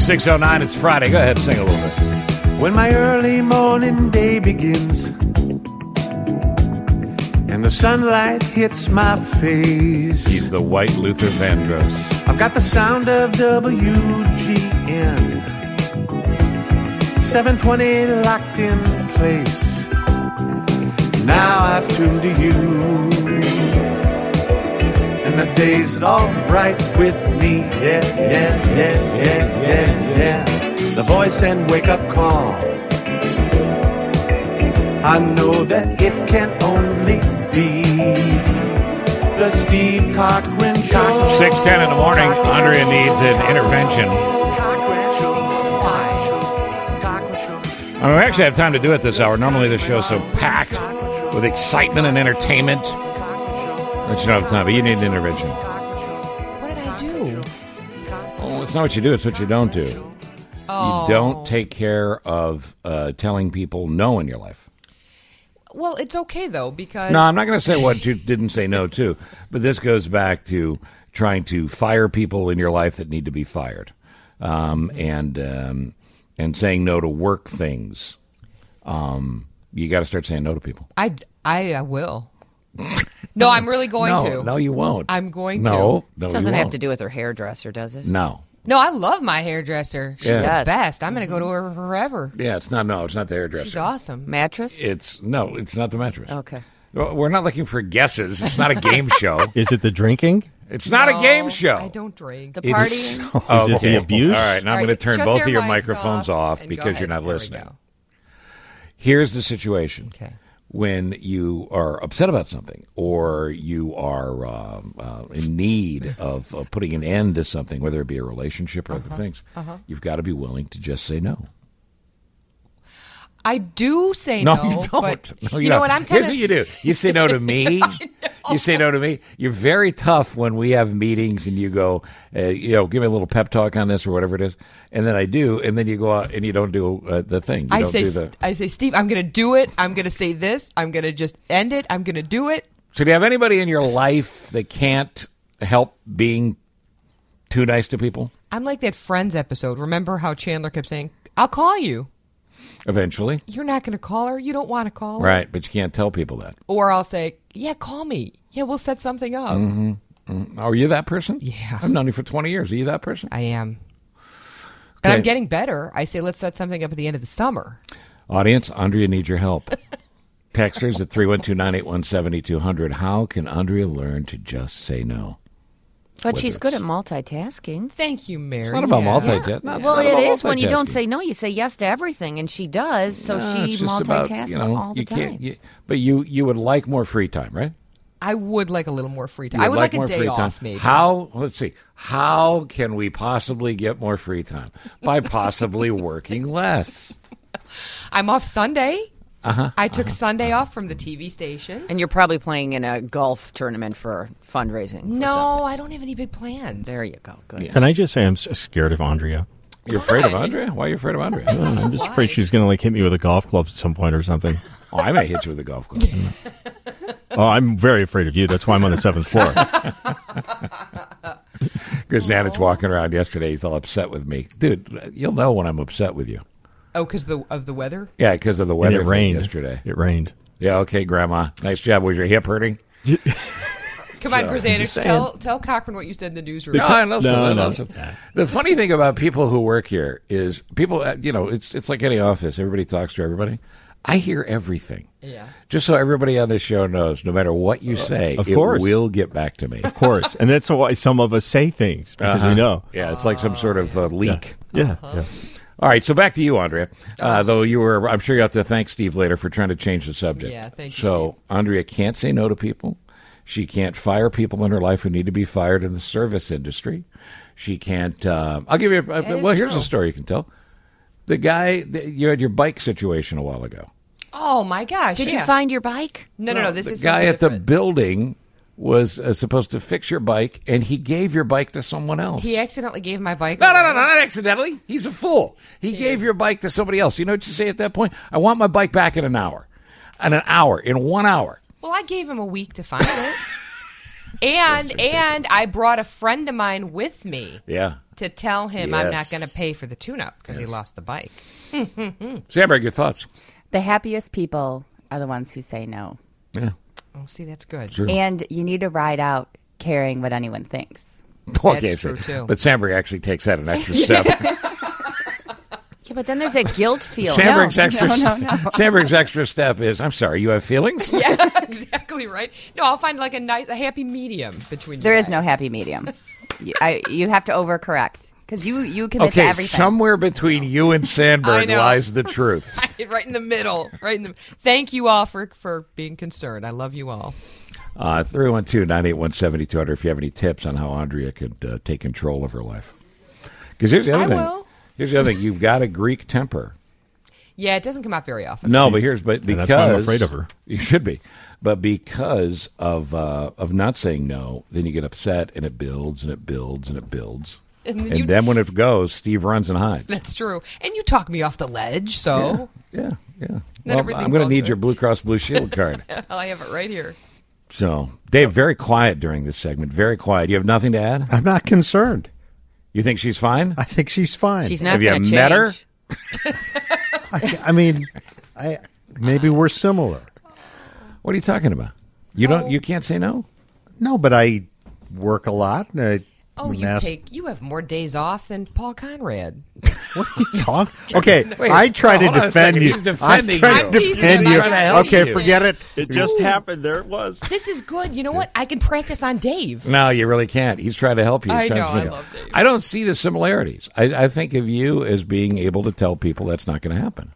6:09, it's Friday. Go ahead and sing a little bit. When my early morning day begins and the sunlight hits my face, He's the white Luther Vandross. I've got the sound of WGN 720 locked in place. Now I've tuned to you, and the day's all right with me. Yeah, yeah, yeah, yeah, yeah, yeah. The voice and wake-up call, I know that it can only be the Steve Cochran Show. 6:10 in the morning. Andrea needs an intervention. I mean, we actually have time to do it this hour. Normally the show's so packed with excitement and entertainment that you don't have time, but you need an intervention. What did I do? Oh, it's not what you do, it's what you don't do. Oh. You don't take care of telling people no in your life. Well, it's okay, though, because... No, I'm not going to say what you didn't say no to, but this goes back to trying to fire people in your life that need to be fired, and saying no to work things. You got to start saying no to people. I will. No, I'm really going to. No, you won't. I'm going No, to. no, This doesn't have to do with her hairdresser, does it? No. No, I love my hairdresser. She's Yeah. the best. I'm going to go to her forever. Yeah, it's not the hairdresser. She's awesome. Mattress? It's not the mattress. Okay. Well, we're not looking for guesses. It's not a game show. Is it the drinking? It's not a game show. I don't drink. The party? Is it the abuse? All right, now I'm All going to right, turn shut both their of your mics microphones off and go because you're ahead. not There we listening. go. Here's the situation. Okay. When you are upset about something or you are in need of putting an end to something, whether it be a relationship or other things, you've got to be willing to just say no. I do say No, no. you don't. But No, you know don't. what? I'm kind Here's of... what you do. You say no to me. You say no to me. You're very tough when we have meetings and you go, give me a little pep talk on this or whatever it is. And then I do. And then you go out and you don't do the thing. You I don't say, do the... I say, Steve, I'm going to do it. I'm going to say this. I'm going to just end it. I'm going to do it. So do you have anybody in your life that can't help being too nice to people? I'm like that Friends episode. Remember how Chandler kept saying, I'll call you. Eventually. You're not going to call her. You don't want to call her. Right, but you can't tell people that. Or I'll say, yeah, call me. Yeah, we'll set something up. Are you that person? Yeah. I've known you for 20 years. Are you that person? I am. Okay. And I'm getting better. I say, let's set something up at the end of the summer. Audience, Andrea needs your help. Texters at 312-981-7200. How can Andrea learn to just say no? But she's good at multitasking. Thank you, Mary. It's not about Yeah. multitasking. No, it's Well, not it about is when you don't multitasking. say no. You say yes to everything, and she does. So No, she it's just about, multitasks all the you can't- time. but you would like more free time, right? I would like a little more free time. You I would like a more day free time. off, maybe. Let's see. How can we possibly get more free time? By possibly working less. I'm off Sunday. I took Sunday off from the TV station. And you're probably playing in a golf tournament for fundraising. For No, something. I don't have any big plans. There you go. Good. Yeah. Can I just say I'm scared of Andrea? You're afraid of Andrea? Why are you afraid of Andrea? I'm just afraid she's going to hit me with a golf club at some point or something. Oh, I may hit you with a golf club. Oh, I'm very afraid of you. That's why I'm on the 7th floor. Because Zanich walking around yesterday, he's all upset with me. Dude, you'll know when I'm upset with you. Oh, because of the weather? Yeah, because of the And weather it thing rained yesterday. It rained. Yeah, okay, Grandma. Nice job. Was your hip hurting? Come on, just Krasanik, saying. tell Cochran what you said in the newsroom. No, I listen. No, I no. listen. The funny thing about people who work here is people, it's like any office. Everybody talks to everybody. I hear everything. Yeah. Just so everybody on this show knows, no matter what you say, Of it course. will get back to me. Of course. And that's why some of us say things, because we know. Yeah, it's like some sort of leak. Yeah. yeah. All right, so back to you, Andrea. Though I'm sure you have to thank Steve later for trying to change the subject. Yeah, thank you, So Andrea can't say no to people. She can't fire people in her life who need to be fired in the service industry. She can't. I'll give you. Here's a story you can tell. The guy you had your bike situation a while ago. Oh, my gosh. Did yeah. you find your bike? No. This the is guy something at the different. building was supposed to fix your bike, and he gave your bike to someone else. He accidentally gave my bike No, away. not accidentally. He's a fool. He gave your bike to somebody else. You know what you say at that point? I want my bike back in an hour. In 1 hour. Well, I gave him a week to find it. And I brought a friend of mine with me Yeah. to tell him I'm not Yes. going to pay for the tune-up because he lost the bike. Sandberg, your thoughts? The happiest people are the ones who say no. Yeah. Oh, see, that's good. True. And you need to ride out caring what anyone thinks. Okay, true, too. But Sandberg actually takes that an extra step. Yeah, but then there's a guilt feel. Sandberg's no, extra no. Sandberg's extra step is, I'm sorry, you have feelings? Yeah, exactly right. No, I'll find like a happy medium between There you is no guys. happy medium. You have to overcorrect because you commit to Okay, everything. somewhere between you and I Sandberg know. lies the truth. Right in the middle. Thank you all for being concerned. I love you all. 312-981-7200 if you have any tips on how Andrea could take control of her life. Because here's the other I thing. will. Here's the other thing. You've got a Greek temper. Yeah, it doesn't come out very often. No, but because that's why I'm afraid of her. You should be, but because of not saying no, then you get upset, and it builds and it builds and it builds, And then when it goes, Steve runs and hides. That's true. And you talk me off the ledge, so Yeah. Then Well, everything's I'm going to all need good. your Blue Cross Blue Shield card. I have it right here. So, Dave, very quiet during this segment. Very quiet. You have nothing to add? I'm not concerned. You think she's fine? I think she's fine. She's not Have you going to met her? change. I mean, maybe we're similar. What are you talking about? You don't. You can't say no. No, but I work a lot. And I Oh, you have more days off than Paul Conrad. What are you talking? Okay, I try to hold on a defend second. you. He's defending I try you. to He's defend trying you. to help Okay, you. forget it. It just happened. There it was. This is good. You know what? I can practice on Dave. No, you really can't. He's trying to help you. He's I trying know, to I figure- love Dave. I don't see the similarities. I think of you as being able to tell people that's not going to happen.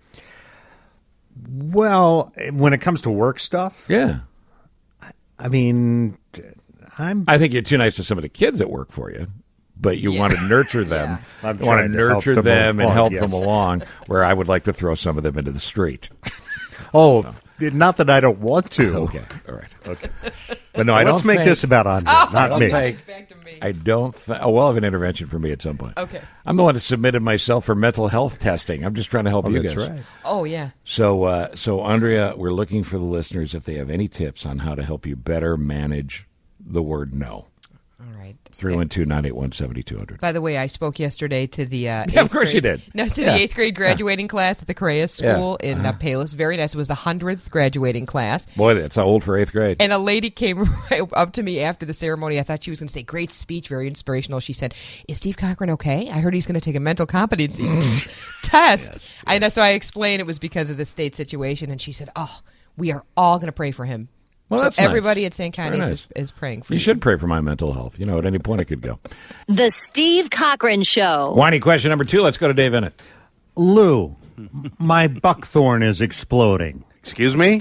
Well, when it comes to work stuff, Yeah. I mean, I think you're too nice to some of the kids that work for you, but you want to nurture them. I'm You want to trying to help nurture them them and along, help yes. them along, where I would like to throw some of them into the street. not that I don't want to. Okay. All right. Okay. But no, I Let's don't make think, this about Andre, I not don't me. think- Back to me. I don't think. Oh, we'll have an intervention for me at some point. Okay. I'm the one that submitted myself for mental health testing. I'm just trying to help you That's guys. right. Oh, yeah. So Andrea, we're looking for the listeners if they have any tips on how to help you better manage the word no. All right. 312-981-7200. By the way, I spoke yesterday to the Yeah, of course you did. No, to Yeah. the 8th grade graduating class at the Correa School in Palos. Very nice. It was the 100th graduating class. Boy, that's old for 8th grade. And a lady came right up to me after the ceremony. I thought she was going to say, great speech, very inspirational. She said, is Steve Cochran okay? I heard he's going to take a mental competency test. So I explained it was because of the state situation. And she said, oh, we are all going to pray for him. Well, so that's nice. everybody at St. That's very Connie's nice. is praying for You you. should pray for my mental health. At any point it could go. The Steve Cochran Show. Whiny question number 2. Let's go to Dave Innit. Lou, my buckthorn is exploding. Excuse me?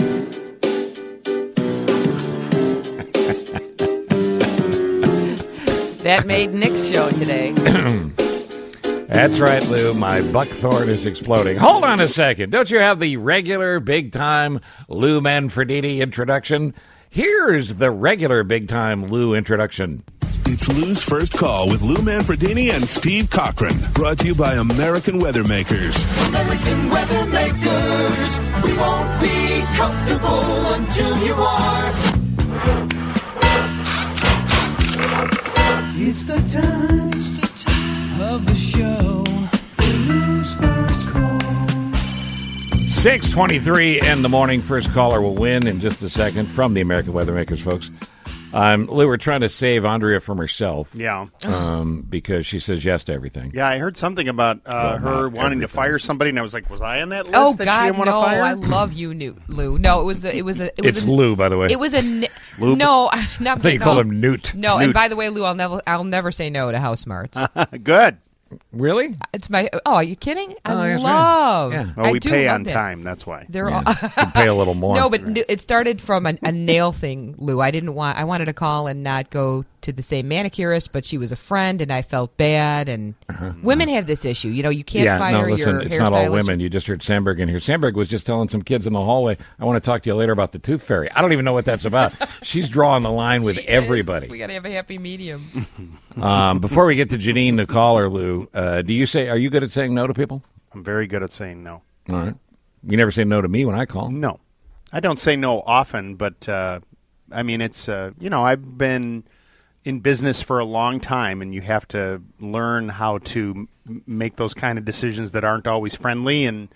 That made Nick's show today. That's right, Lou. My buckthorn is exploding. Hold on a second. Don't you have the regular big-time Lou Manfredini introduction? Here's the regular big-time Lou introduction. It's Lou's First Call with Lou Manfredini and Steve Cochran. Brought to you by American Weathermakers. American Weathermakers, we won't be comfortable until you are. It's the time of the show for Lou's First Call. 6:23 in the morning. First caller will win in just a second from the American Weathermakers, folks. Lou, we're trying to save Andrea from herself. Yeah. Because she says yes to everything. Yeah, I heard something about her not wanting to everything. fire somebody, and I was like, was I on that list Oh that she God, didn't want no! to fire? I love you, Lou. No, it was It's Lou, by the way. It was a no. Not I thought you called him Newt. No, and by the way, Lou, I'll never say no to house smarts. Good. Really? It's my. Oh, are you kidding? I that's right. love. Yeah. Well, I we do pay love on that. time. That's why. They're Yeah. all. Could pay a little more. No, but it started from a nail thing, Lou. I wanted to call and not go to the same manicurist, but she was a friend, and I felt bad. And women have this issue. You can't Yeah, fire no, listen, your it's hairstylist. not all women. You just heard Sandberg in here. Sandberg was just telling some kids in the hallway, I want to talk to you later about the tooth fairy. I don't even know what that's about. She's drawing the line with She is. everybody. We got to have a happy medium. Before we get to Janine, the caller, Lou, are you good at saying no to people? I'm very good at saying no. All right. You never say no to me when I call. No. I don't say no often, but, I mean, it's, I've been in business for a long time, and you have to learn how to make those kind of decisions that aren't always friendly. And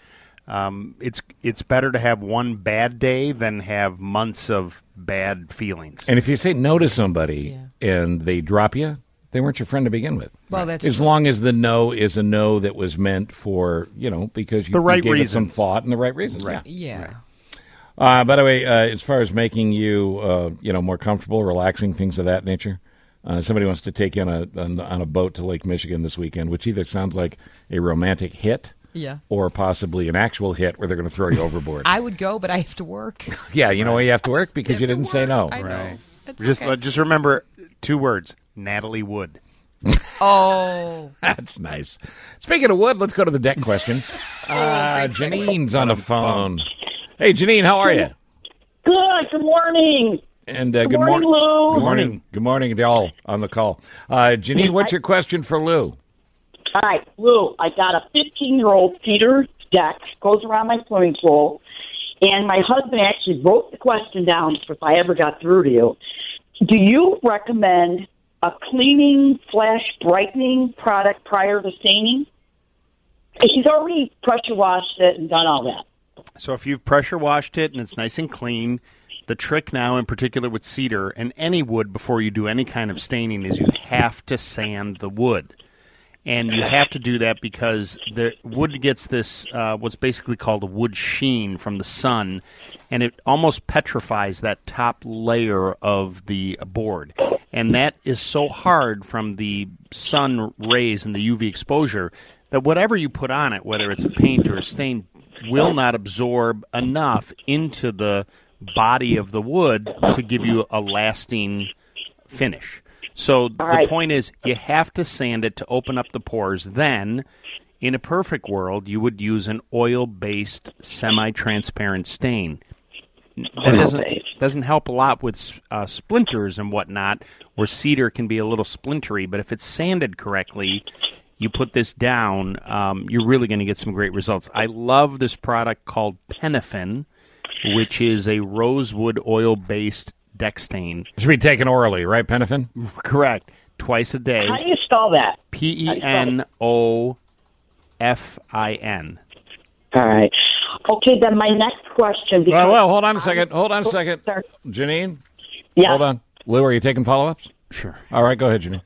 it's better to have one bad day than have months of bad feelings. And if you say no to somebody and they drop you, they weren't your friend to begin with. Well, that's as true. long as the no is a no that was meant for, because you, The right you gave it some reasons. thought and the right reasons. Right. Yeah. By the way, as far as making you, more comfortable, relaxing, things of that nature, somebody wants to take you on a boat to Lake Michigan this weekend, which either sounds like a romantic hit, or possibly an actual hit where they're going to throw you overboard. I would go, but I have to work. Yeah, you know why you have to work because you didn't say no. I know. Right. It's okay. Just remember 2 words: Natalie Wood. Oh. That's nice. Speaking of wood, let's go to the deck question. Janine's on the phone. Hey, Janine, how are you? Good. Good morning. And Good morning, Lou. Good morning. Good morning to all on the call. Janine, what's your question for Lou? All right, Lou, I got a 15-year-old cedar deck, goes around my swimming pool, and my husband actually wrote the question down if I ever got through to you. Do you recommend a cleaning/brightening product prior to staining? He's already pressure washed it and done all that. So if you've pressure washed it and it's nice and clean, the trick now, in particular with cedar and any wood before you do any kind of staining, is you have to sand the wood. And you have to do that because the wood gets this, what's basically called a wood sheen from the sun, and it almost petrifies that top layer of the board. And that is so hard from the sun rays and the UV exposure that whatever you put on it, whether it's a paint or a stain, will not absorb enough into the body of the wood to give you a lasting finish. So the point is, you have to sand it to open up the pores. Then, in a perfect world, you would use an oil-based semi-transparent stain. That doesn't help a lot with splinters and whatnot, where cedar can be a little splintery. But if it's sanded correctly, you put this down, you're really going to get some great results. I love this product called Penafin, which is a rosewood oil-based deck stain. Should be taken orally, right, Penafin? Correct. Twice a day. How do you spell that? Penofin. All right. Okay, then my next question. Well, hold on a second. Sorry. Janine? Yeah. Hold on. Lou, are you taking follow-ups? Sure. All right, go ahead, Janine.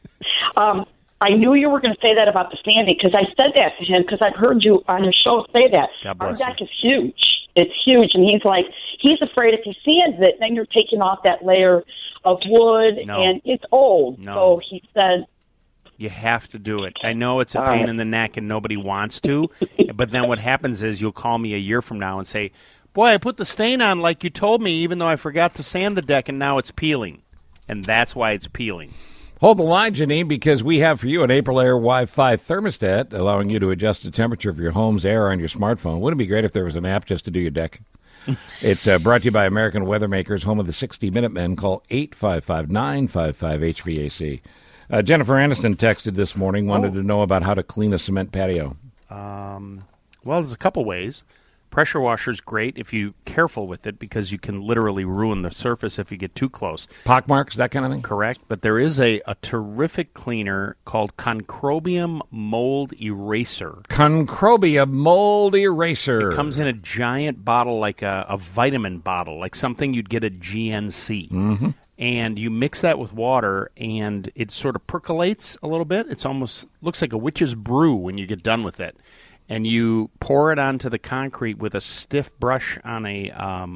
I knew you were going to say that about the sanding because I said that to him because I've heard you on your show say that. God Our bless deck is huge. It's huge, and he's afraid if he sands it, then you're taking off that layer of wood, No. and it's old. No. So he said, You have to do it. I know it's a pain in the neck and nobody wants to, but then what happens is you'll call me a year from now and say, boy, I put the stain on like you told me, even though I forgot to sand the deck, and now it's peeling. And that's why it's peeling. Hold the line, Janine, because we have for you an April Air Wi-Fi thermostat allowing you to adjust the temperature of your home's air on your smartphone. Wouldn't it be great if there was an app just to do your deck? It's brought to you by American Weathermakers, home of the 60 Minute Men. Call 855-955-HVAC. Jennifer Aniston texted this morning, wanted to know about how to clean a cement patio. Well, there's a couple ways. Pressure washer's great if you're careful with it because you can literally ruin the surface if you get too close. Pockmarks, that kind of thing? Correct. But there is a terrific cleaner called Concrobium Mold Eraser. Concrobium Mold Eraser. It comes in a giant bottle, like a vitamin bottle, like something you'd get at GNC. Mm-hmm. And you mix that with water, and it sort of percolates a little bit. It's almost looks like a witch's brew when you get done with it. And you pour it onto the concrete with a stiff brush on a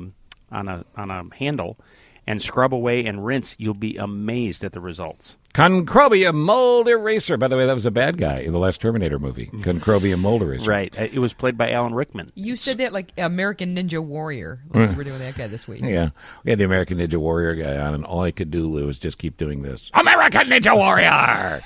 handle, and scrub away and rinse. You'll be amazed at the results. Concrobium Mold Eraser. By the way, that was a bad guy in the last Terminator movie. Concrobium Mold Eraser. Right. It was played by Alan Rickman. You said that like American Ninja Warrior. Like we were doing that guy this week. Yeah. We had the American Ninja Warrior guy on, and all I could do, Lou, was just keep doing this. American Ninja Warrior!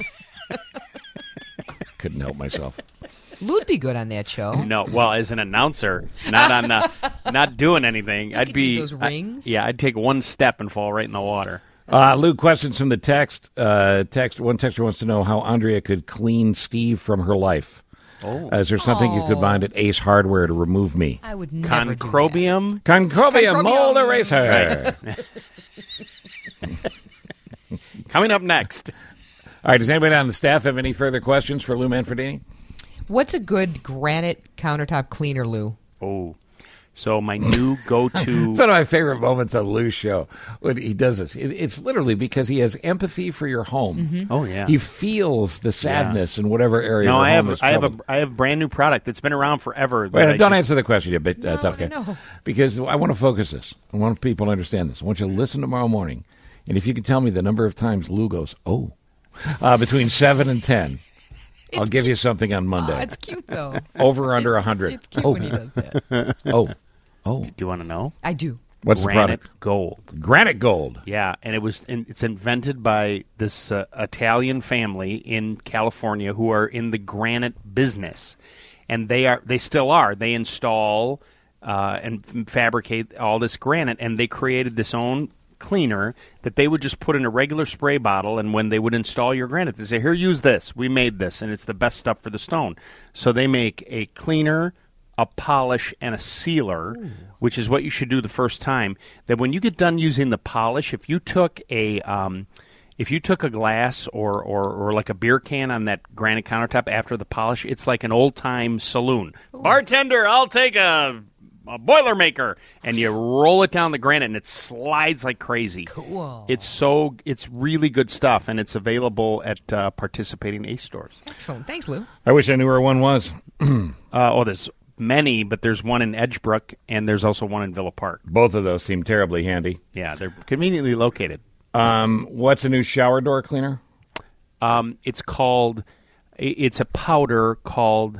Couldn't help myself. Lou'd be good on that show. No, well, as an announcer, not on not doing anything. I'd be those rings. I'd take one step and fall right in the water. Lou, questions from the text. One texter wants to know how Andrea could clean Steve from her life. Oh. Is there something you could find at Ace Hardware to remove me? I would never Concrobium. Concrobium Mold Eraser. Coming up next. All right, does anybody on the staff have any further questions for Lou Manfredini? What's a good granite countertop cleaner, Lou? Oh, so my new go-to. It's one of my favorite moments on Lou's show when he does this. It's literally because he has empathy for your home. Mm-hmm. Oh yeah, he feels the sadness in whatever area. No, your I home have. is I have troubled. a brand new product that's been around forever. Wait, don't answer the question yet, but tough guy. No. Because I want to focus this. I want people to understand this. I want you to listen tomorrow morning, and if you can tell me the number of times Lou goes, "Oh," between 7 and 10. I'll give you something on Monday. Oh, it's cute, though. Over under 100. It's cute when he does that. Oh. Do you want to know? I do. What's the Granite product? Gold. Granite Gold. Yeah, and it's invented by this Italian family in California who are in the granite business, and they still are. They install and fabricate all this granite, and they created this own cleaner that they would just put in a regular spray bottle, and when they would install your granite, they say, "Here, use this. We made this, and it's the best stuff for the stone." So they make a cleaner, a polish, and a sealer, which is what you should do the first time. That when you get done using the polish, if you took a glass or like a beer can on that granite countertop after the polish, it's like an old time saloon. Bartender, I'll take a Boilermaker, and you roll it down the granite, and it slides like crazy. Cool. It's really good stuff, and it's available at participating Ace stores. Excellent. Thanks, Lou. I wish I knew where one was. There's many, but there's one in Edgebrook, and there's also one in Villa Park. Both of those seem terribly handy. Yeah, they're conveniently located. What's a new shower door cleaner? It's a powder called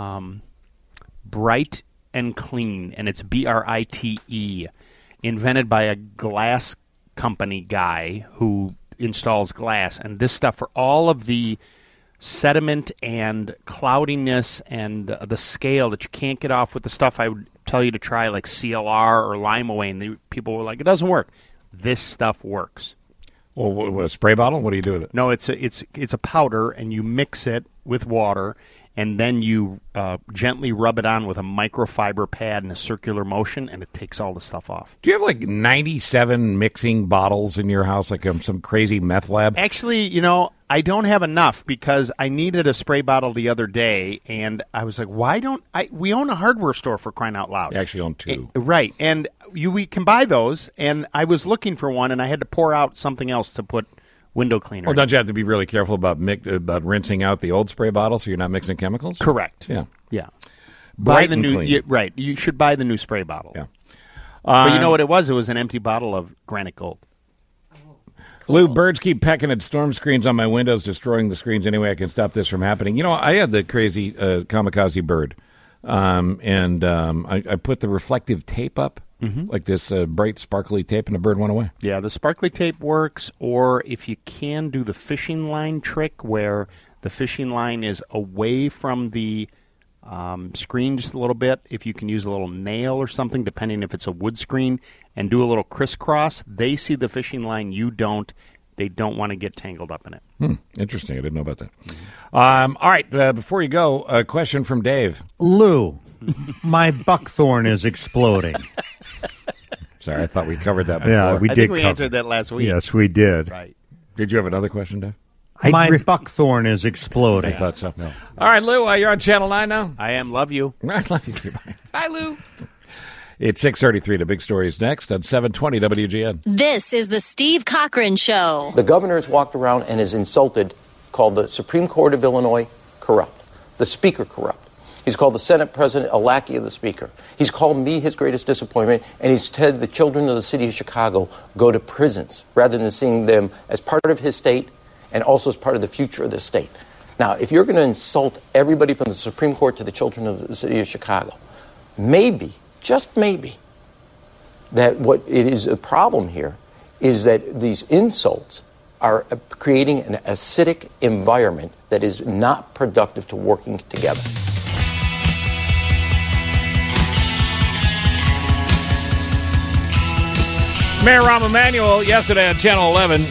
Bright and Clean, and it's BRITE, invented by a glass company guy who installs glass. And this stuff, for all of the sediment and cloudiness and the scale that you can't get off with the stuff I would tell you to try, like CLR or Limeaway, and people were like, it doesn't work. This stuff works. Well, a spray bottle? What do you do with it? No, it's a powder, and you mix it with water, and then you gently rub it on with a microfiber pad in a circular motion, and it takes all the stuff off. Do you have like 97 mixing bottles in your house, like some crazy meth lab? Actually, I don't have enough because I needed a spray bottle the other day, and I was like, why don't I? We own a hardware store, for crying out loud. You actually own two. Right, and we can buy those, and I was looking for one, and I had to pour out something else to put window cleaner. Well, don't you have to be really careful about rinsing out the old spray bottle so you're not mixing chemicals? Correct. Yeah. Buy the and new. clean. Right, you should buy the new spray bottle. Yeah. But you know what it was? It was an empty bottle of Granite Gold. Lou, birds keep pecking at storm screens on my windows, destroying the screens. Anyway, I can stop this from happening. I had the crazy kamikaze bird, and I put the reflective tape up, like this bright, sparkly tape, and the bird went away. Yeah, the sparkly tape works, or if you can do the fishing line trick where the fishing line is away from the screen just a little bit, if you can use a little nail or something, depending if it's a wood screen, and do a little crisscross, they see the fishing line, you don't. They don't want to get tangled up in it. Interesting. I didn't know about that. All right, before you go, a question from Dave. Lou, my buckthorn is exploding. Sorry, I thought we covered that before. Yeah, we I did. think we answered that last week. Yes, we did. Right. Did you have another question, Dave? My buckthorn is exploding. I thought so. No. All right, Lou, you're on Channel 9 now? I am. Love you. I love you too. Bye. Bye, Lou. It's 6:33. The big story is next on 720 WGN. This is the Steve Cochran Show. The governor has walked around and has insulted, called the Supreme Court of Illinois corrupt, the Speaker corrupt. He's called the Senate President a lackey of the Speaker. He's called me his greatest disappointment, and he's said the children of the city of Chicago go to prisons rather than seeing them as part of his state and also as part of the future of the state. Now, if you're going to insult everybody from the Supreme Court to the children of the city of Chicago, maybe, just maybe, that what it is a problem here is that these insults are creating an acidic environment that is not productive to working together. Mayor Rahm Emanuel yesterday on Channel 11,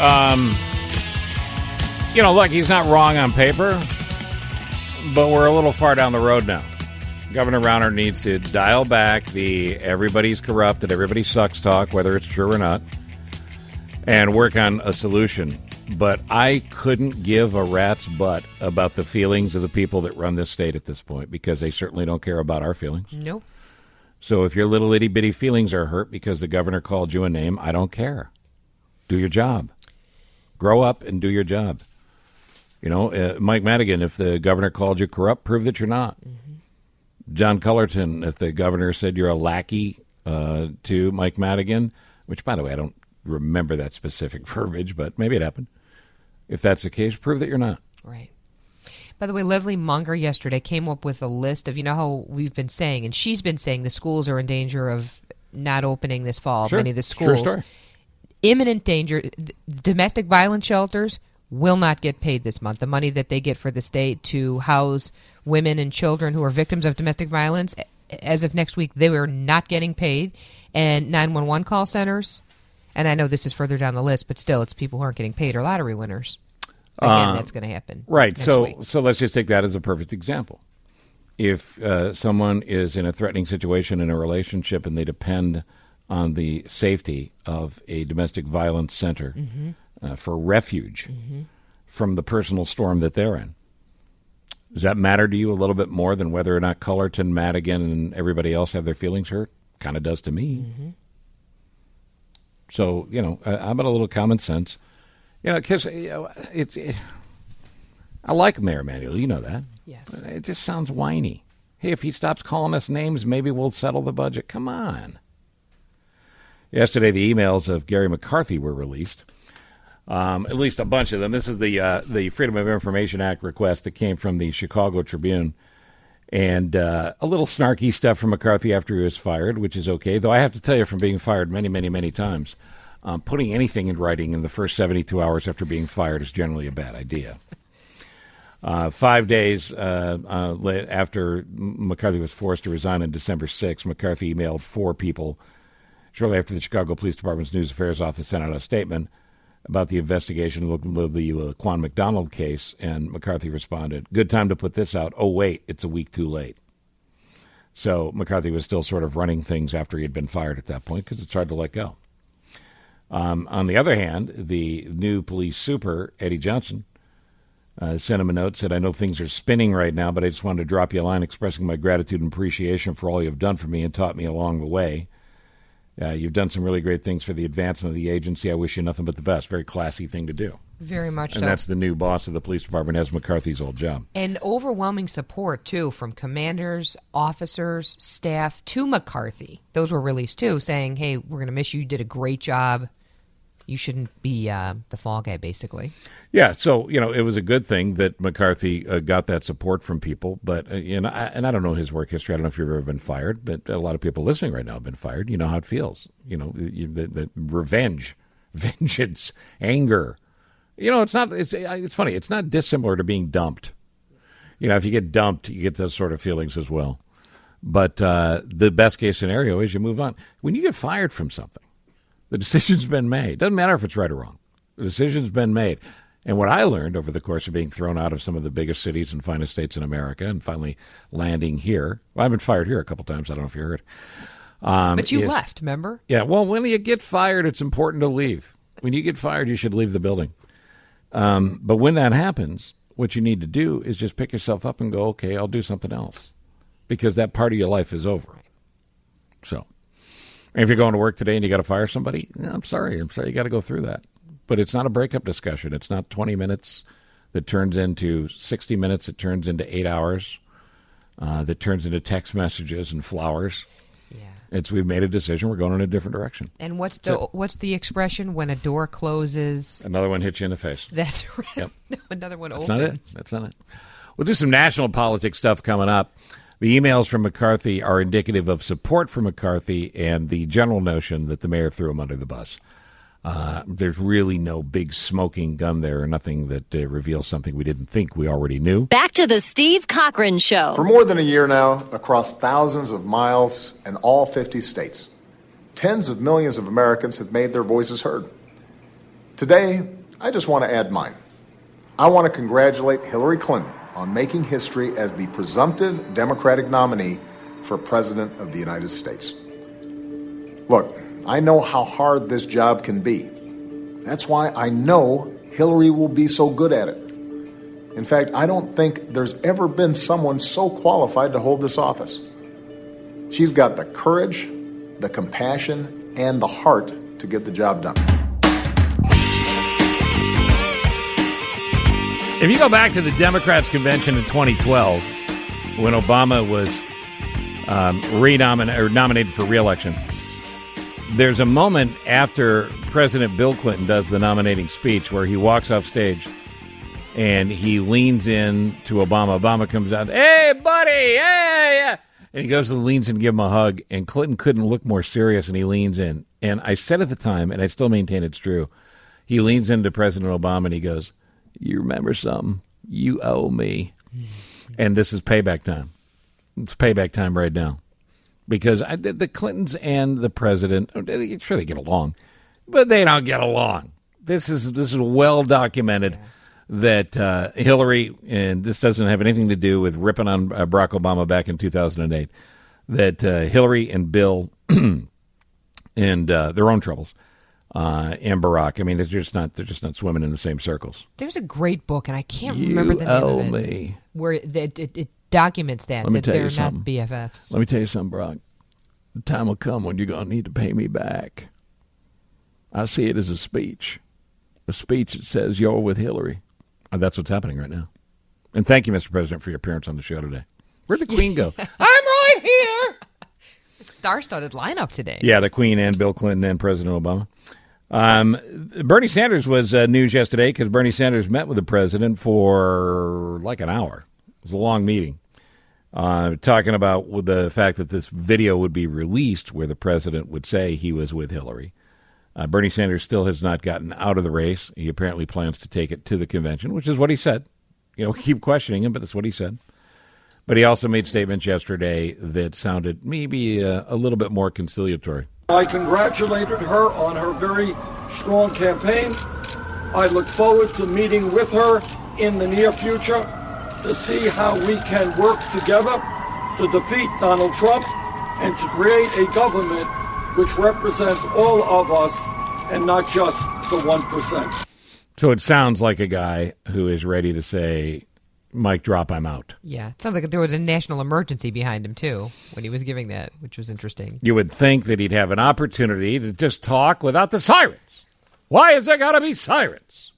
look, he's not wrong on paper, but we're a little far down the road now. Governor Rauner needs to dial back the everybody's corrupt and everybody sucks talk, whether it's true or not, and work on a solution. But I couldn't give a rat's butt about the feelings of the people that run this state at this point, because they certainly don't care about our feelings. Nope. So if your little itty-bitty feelings are hurt because the governor called you a name, I don't care. Do your job. Grow up and do your job. You know, Mike Madigan, if the governor called you corrupt, prove that you're not. Mm-hmm. John Cullerton, if the governor said you're a lackey to Mike Madigan, which, by the way, I don't remember that specific verbiage, but maybe it happened. If that's the case, prove that you're not. Right. By the way, Leslie Munger yesterday came up with a list of, you know how we've been saying, and she's been saying the schools are in danger of not opening this fall. Sure. Many of the schools. True story. Imminent danger. Domestic violence shelters will not get paid this month. The money that they get for the state to house women and children who are victims of domestic violence, as of next week, they were not getting paid. And 911 call centers, and I know this is further down the list, but still, it's people who aren't getting paid or lottery winners. Again, that's going to happen. Right. So week. So let's just take that as a perfect example. If someone is in a threatening situation in a relationship and they depend on the safety of a domestic violence center for refuge from the personal storm that they're in, does that matter to you a little bit more than whether or not Cullerton, Madigan, and everybody else have their feelings hurt? Kind of does to me. So, you know, how about a little common sense? You know, because I like Mayor Emanuel. You know that. Yes. It just sounds whiny. Hey, if he stops calling us names, maybe we'll settle the budget. Come on. Yesterday, the emails of Gary McCarthy were released. At least a bunch of them. This is the Freedom of Information Act request that came from the Chicago Tribune. And a little snarky stuff from McCarthy after he was fired, which is okay. Though I have to tell you, from being fired many, many, many times, putting anything in writing in the first 72 hours after being fired is generally a bad idea. 5 days after McCarthy was forced to resign on December 6th, McCarthy emailed 4 people. Shortly after the Chicago Police Department's News Affairs Office sent out a statement about the investigation of the Laquan McDonald case, and McCarthy responded, "Good time to put this out. Oh, wait, it's a week too late." So McCarthy was still sort of running things after he had been fired at that point, because it's hard to let go. On the other hand, the new police super, Eddie Johnson, sent him a note, said, "I know things are spinning right now, but I just wanted to drop you a line expressing my gratitude and appreciation for all you've done for me and taught me along the way. You've done some really great things for the advancement of the agency. I wish you nothing but the best." Very classy thing to do. Very much and so. That's the new boss of the police department, has McCarthy's old job. And overwhelming support, too, from commanders, officers, staff to McCarthy. Those were released, too, saying, hey, we're going to miss you. You did a great job. You shouldn't be the fall guy, basically. Yeah, so, you know, it was a good thing that McCarthy got that support from people. But, you know, and I don't know his work history. I don't know if you've ever been fired, but a lot of people listening right now have been fired. You know how it feels. You know, the revenge, vengeance, anger. You know, it's funny. It's not dissimilar to being dumped. You know, if you get dumped, you get those sort of feelings as well. But the best case scenario is you move on. When you get fired from something, the decision's been made. Doesn't matter if it's right or wrong. The decision's been made. And what I learned over the course of being thrown out of some of the biggest cities and finest states in America and finally landing here. Well, I've been fired here a couple times. I don't know if you heard. But you left, remember? Yeah, well, when you get fired, it's important to leave. When you get fired, you should leave the building. But when that happens, what you need to do is just pick yourself up and go, okay, I'll do something else. Because that part of your life is over. So. And if you're going to work today and you got to fire somebody, I'm sorry you got to go through that. But it's not a breakup discussion. It's not 20 minutes that turns into 60 minutes. It turns into 8 hours. That turns into text messages and flowers. Yeah, we've made a decision. We're going in a different direction. And what's the expression? When a door closes, another one hits you in the face. That's right. Yep. No, another one That's opens. That's not it. We'll do some national politics stuff coming up. The emails from McCarthy are indicative of support for McCarthy and the general notion that the mayor threw him under the bus. There's really no big smoking gun there, or nothing that reveals something we didn't think we already knew. Back to the Steve Cochran Show. For more than a year now, across thousands of miles in all 50 states, tens of millions of Americans have made their voices heard. Today, I just want to add mine. I want to congratulate Hillary Clinton on making history as the presumptive Democratic nominee for President of the United States. Look, I know how hard this job can be. That's why I know Hillary will be so good at it. In fact, I don't think there's ever been someone so qualified to hold this office. She's got the courage, the compassion, and the heart to get the job done. If you go back to the Democrats' convention in 2012, when Obama was nominated for re-election, there's a moment after President Bill Clinton does the nominating speech where he walks off stage and he leans in to Obama. Obama comes out, "Hey, buddy, hey!" And he goes and leans in to give him a hug, and Clinton couldn't look more serious, and he leans in. And I said at the time, and I still maintain it's true, he leans into President Obama and he goes, "You remember something? You owe me." And this is payback time. It's payback time right now. Because the Clintons and the president, sure they get along, but they don't get along. This is well documented that Hillary, and this doesn't have anything to do with ripping on Barack Obama back in 2008, that Hillary and Bill and their own troubles, and Barack. I mean, they're just not swimming in the same circles. There's a great book, and I can't remember the name of it, where it documents that they're not BFFs. Let me tell you something, Brock. The time will come when you're going to need to pay me back. I see it as a speech that says you're with Hillary. And that's what's happening right now. And thank you, Mr. President, for your appearance on the show today. Where'd the Queen go? I'm right here. Star-studded lineup today. Yeah, the Queen and Bill Clinton and President Obama. Bernie Sanders was news yesterday because Bernie Sanders met with the president for like an hour. It was a long meeting. Talking about the fact that this video would be released where the president would say he was with Hillary. Bernie Sanders still has not gotten out of the race. He apparently plans to take it to the convention, which is what he said. You know, keep questioning him, but that's what he said. But he also made statements yesterday that sounded maybe a little bit more conciliatory. I congratulated her on her very strong campaign. I look forward to meeting with her in the near future to see how we can work together to defeat Donald Trump and to create a government which represents all of us and not just the 1%. So it sounds like a guy who is ready to say, "Mic drop, I'm out." Yeah, it sounds like there was a national emergency behind him, too, when he was giving that, which was interesting. You would think that he'd have an opportunity to just talk without the sirens. Why is there got to be sirens?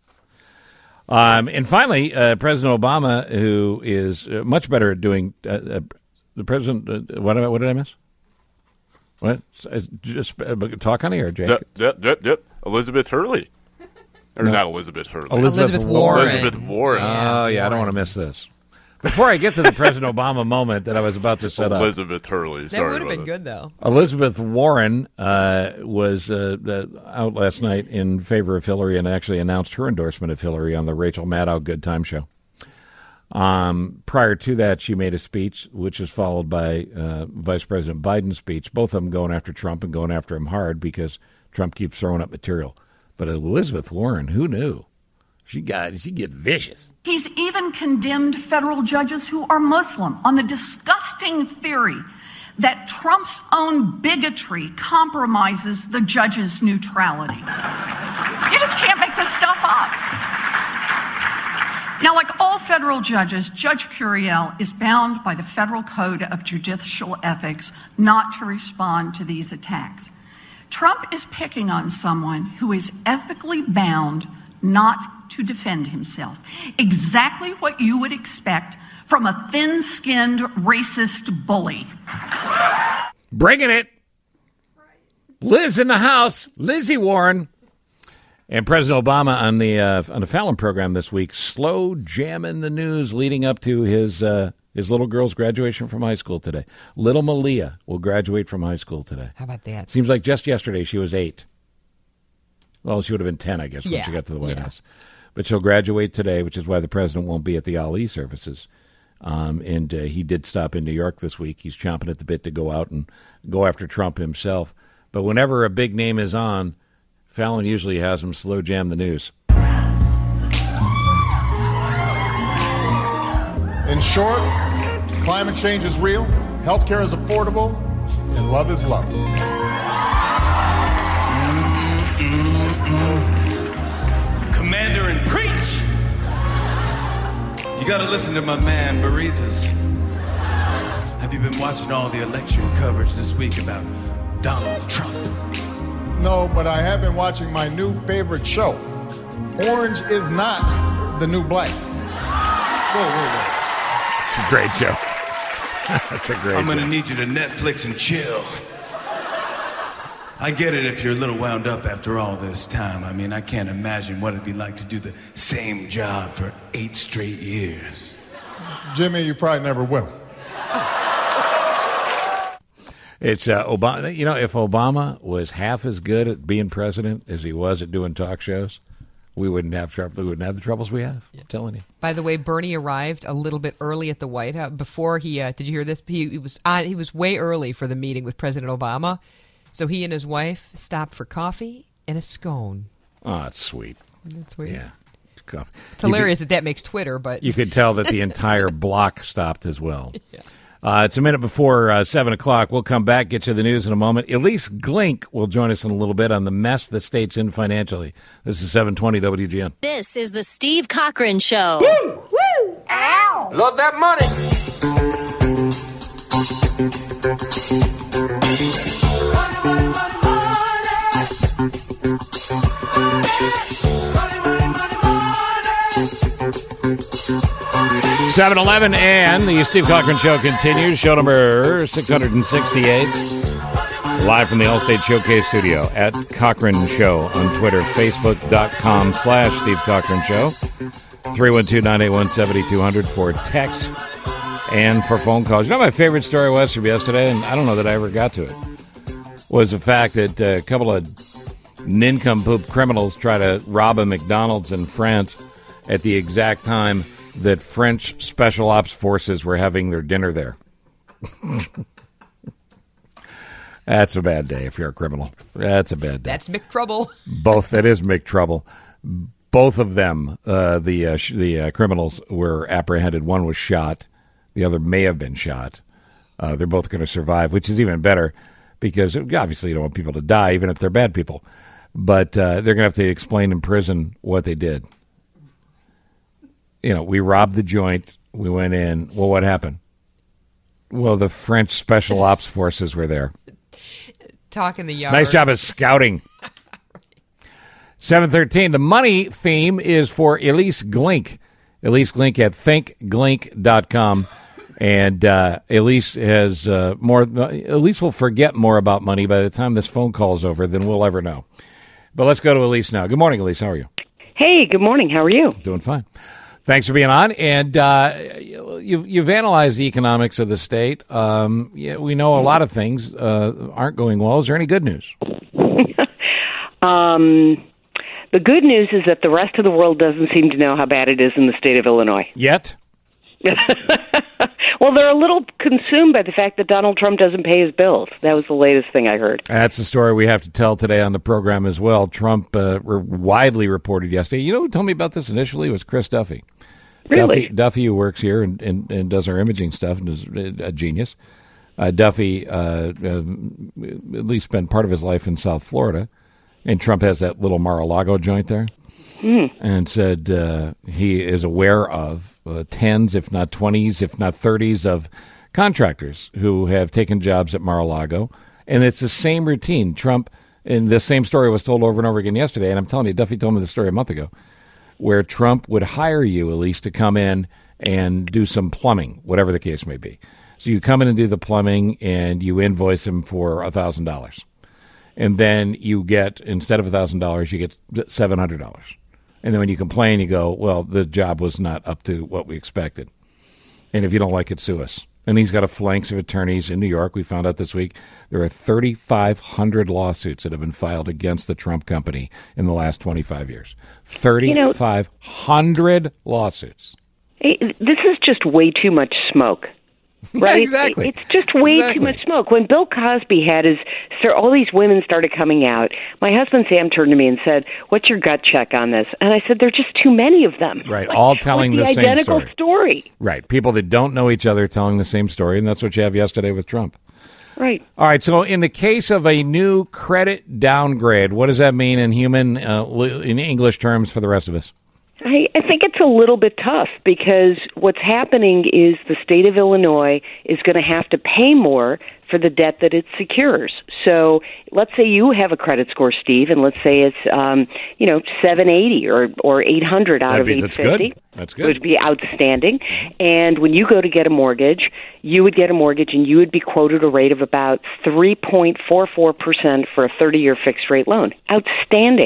And finally, President Obama, who is much better at doing the president. What did I miss? What? Just talk on air, Jake. Yep. Elizabeth Hurley. Or not Elizabeth Hurley. Elizabeth Warren. Elizabeth Warren. Oh, yeah, I don't want to miss this. Before I get to the President Obama moment that I was about to set up. Elizabeth Hurley. That would have been good, though. Elizabeth Warren was out last night in favor of Hillary and actually announced her endorsement of Hillary on the Rachel Maddow Good Time Show. Prior to that, she made a speech, which was followed by Vice President Biden's speech, both of them going after Trump and going after him hard because Trump keeps throwing up material. But Elizabeth Warren, who knew? She gets vicious. He's even condemned federal judges who are Muslim on the disgusting theory that Trump's own bigotry compromises the judge's neutrality. You just can't make this stuff up. Now, like all federal judges, Judge Curiel is bound by the Federal Code of Judicial Ethics not to respond to these attacks. Trump is picking on someone who is ethically bound not to defend himself. Exactly what you would expect from a thin-skinned racist bully. Bringing it. Liz in the house. Lizzie Warren. And President Obama on the Fallon program this week, slow jamming the news leading up to his little girl's graduation from high school today. Little Malia will graduate from high school today. How about that? Seems like just yesterday she was 8. Well, she would have been 10, I guess, when she got to the White House. But she'll graduate today, which is why the president won't be at the Ali services. And he did stop in New York this week. He's chomping at the bit to go out and go after Trump himself. But whenever a big name is on, Fallon usually has him slow jam the news. In short, climate change is real, healthcare is affordable, and love is love. Command You gotta listen to my man, Barizas. Have you been watching all the election coverage this week about Donald Trump? No, but I have been watching my new favorite show. Orange is not the new black. Whoa. It's a great joke. That's a great I'm gonna joke. need you to Netflix and chill. I get it if you're a little wound up after all this time. I mean, I can't imagine what it'd be like to do the same job for 8 straight years. Jimmy, you probably never will. It's Obama. You know, if Obama was half as good at being president as he was at doing talk shows, we wouldn't have trouble. We wouldn't have the troubles we have. I'm telling you. By the way, Bernie arrived a little bit early at the White House. Before he, did you hear this? He was way early for the meeting with President Obama. So he and his wife stopped for coffee and a scone. Oh, it's sweet. That's sweet. Yeah. It's hilarious that makes Twitter, but... You could tell that the entire block stopped as well. Yeah. It's a minute before 7 o'clock. We'll come back, get you the news in a moment. Elise Glink will join us in a little bit on the mess the state's in financially. This is 720 WGN. This is the Steve Cochran Show. Woo! Woo! Ow! Love that money. 7-Eleven and the Steve Cochran Show continues. Show number 668. Live from the Allstate Showcase Studio at Cochran Show on Twitter. Facebook.com/Steve Cochran Show. 312-981-7200 for texts and for phone calls. You know what my favorite story was from yesterday, and I don't know that I ever got to it, was the fact that a couple of nincompoop criminals try to rob a McDonald's in France at the exact time that French Special Ops forces were having their dinner there. That's a bad day if you're a criminal. That's a bad day. That's McTrouble. That is McTrouble. Both of them, the criminals, were apprehended. One was shot. The other may have been shot. They're both going to survive, which is even better because obviously you don't want people to die, even if they're bad people. But they're going to have to explain in prison what they did. You know, we robbed the joint. We went in. Well, what happened? Well, the French Special Ops forces were there. Talk in the yard. Nice job of scouting. 7:13. The money theme is for Elise Glink. Elise Glink at thinkglink.com. And Elise has more. Elise will forget more about money by the time this phone call is over than we'll ever know. But let's go to Elise now. Good morning, Elise. How are you? Hey, good morning. How are you? Doing fine. Thanks for being on. And you've analyzed the economics of the state. Yeah, we know a lot of things aren't going well. Is there any good news? The good news is that the rest of the world doesn't seem to know how bad it is in the state of Illinois. Yet? Well, they're a little consumed by the fact that Donald Trump doesn't pay his bills. That was the latest thing I heard. That's the story we have to tell today on the program as well. Trump widely reported yesterday. You know who told me about this initially? It was Chris Duffy. Really? Duffy, who works here and does our imaging stuff and is a genius. Duffy at least spent part of his life in South Florida, and Trump has that little Mar-a-Lago joint there. And said he is aware of tens, if not 20s, if not 30s of contractors who have taken jobs at Mar-a-Lago. And it's the same routine. Trump, and the same story was told over and over again yesterday, and I'm telling you, Duffy told me the story a month ago, where Trump would hire you, at least, to come in and do some plumbing, whatever the case may be. So you come in and do the plumbing, and you invoice him for $1,000. And then you get, instead of $1,000, you get $700. And then when you complain, you go, well, the job was not up to what we expected. And if you don't like it, sue us. And he's got a phalanx of attorneys in New York. We found out this week there are 3,500 lawsuits that have been filed against the Trump company in the last 25 years. 3,500 lawsuits. This is just way too much smoke. Right? Exactly. It's just way too much smoke. When Bill Cosby had all these women started coming out, my husband Sam turned to me and said, "What's your gut check on this?" And I said, "There are just too many of them." Right, all telling the same identical story. Right, people that don't know each other telling the same story, and that's what you have yesterday with Trump. Right. All right, so in the case of a new credit downgrade, what does that mean in in English terms for the rest of us? I think it's a little bit tough because what's happening is the state of Illinois is going to have to pay more for the debt that it secures. So let's say you have a credit score, Steve, and let's say it's 780 or 800 out of 850. That's It good. would be outstanding. And when you go to get a mortgage, you would get a mortgage and you would be quoted a rate of about 3.44% for a 30-year fixed rate loan. Outstanding.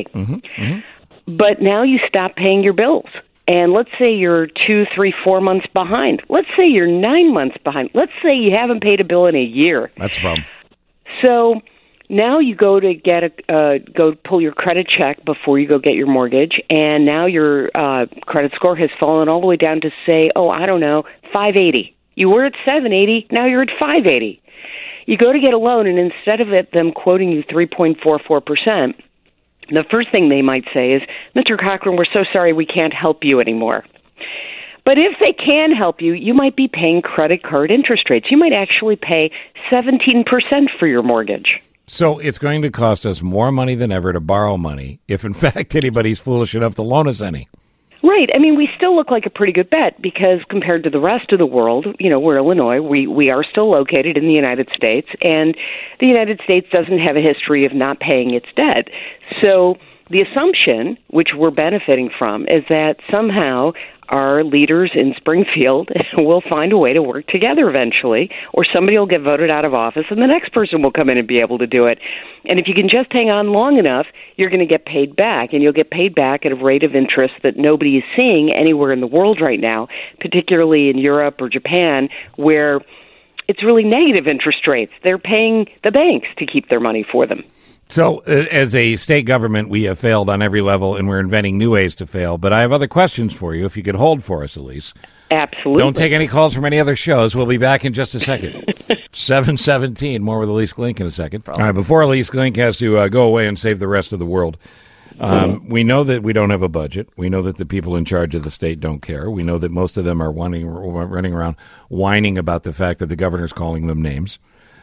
But now you stop paying your bills. And let's say you're 2, 3, 4 months behind. Let's say you're 9 months behind. Let's say you haven't paid a bill in a year. That's a problem. So now you go to go pull your credit check before you go get your mortgage, and now your credit score has fallen all the way down to, say, 580. You were at 780, now you're at 580. You go to get a loan, and instead of them quoting you 3.44%, the first thing they might say is, Mr. Cochran, we're so sorry we can't help you anymore. But if they can help you, you might be paying credit card interest rates. You might actually pay 17% for your mortgage. So it's going to cost us more money than ever to borrow money if, in fact, anybody's foolish enough to loan us any. Right. I mean, we still look like a pretty good bet because compared to the rest of the world, we're Illinois. We are still located in the United States, and the United States doesn't have a history of not paying its debt. So the assumption, which we're benefiting from, is that somehow our leaders in Springfield will find a way to work together eventually, or somebody will get voted out of office and the next person will come in and be able to do it. And if you can just hang on long enough, you're going to get paid back, and you'll get paid back at a rate of interest that nobody is seeing anywhere in the world right now, particularly in Europe or Japan, where it's really negative interest rates. They're paying the banks to keep their money for them. So, as a state government, we have failed on every level, and we're inventing new ways to fail. But I have other questions for you, if you could hold for us, Elise. Absolutely. Don't take any calls from any other shows. We'll be back in just a second. 7:17. More with Elise Glink in a second. All right, before Elise Glink has to go away and save the rest of the world, we know that we don't have a budget. We know that the people in charge of the state don't care. We know that most of them are running around whining about the fact that the governor's calling them names.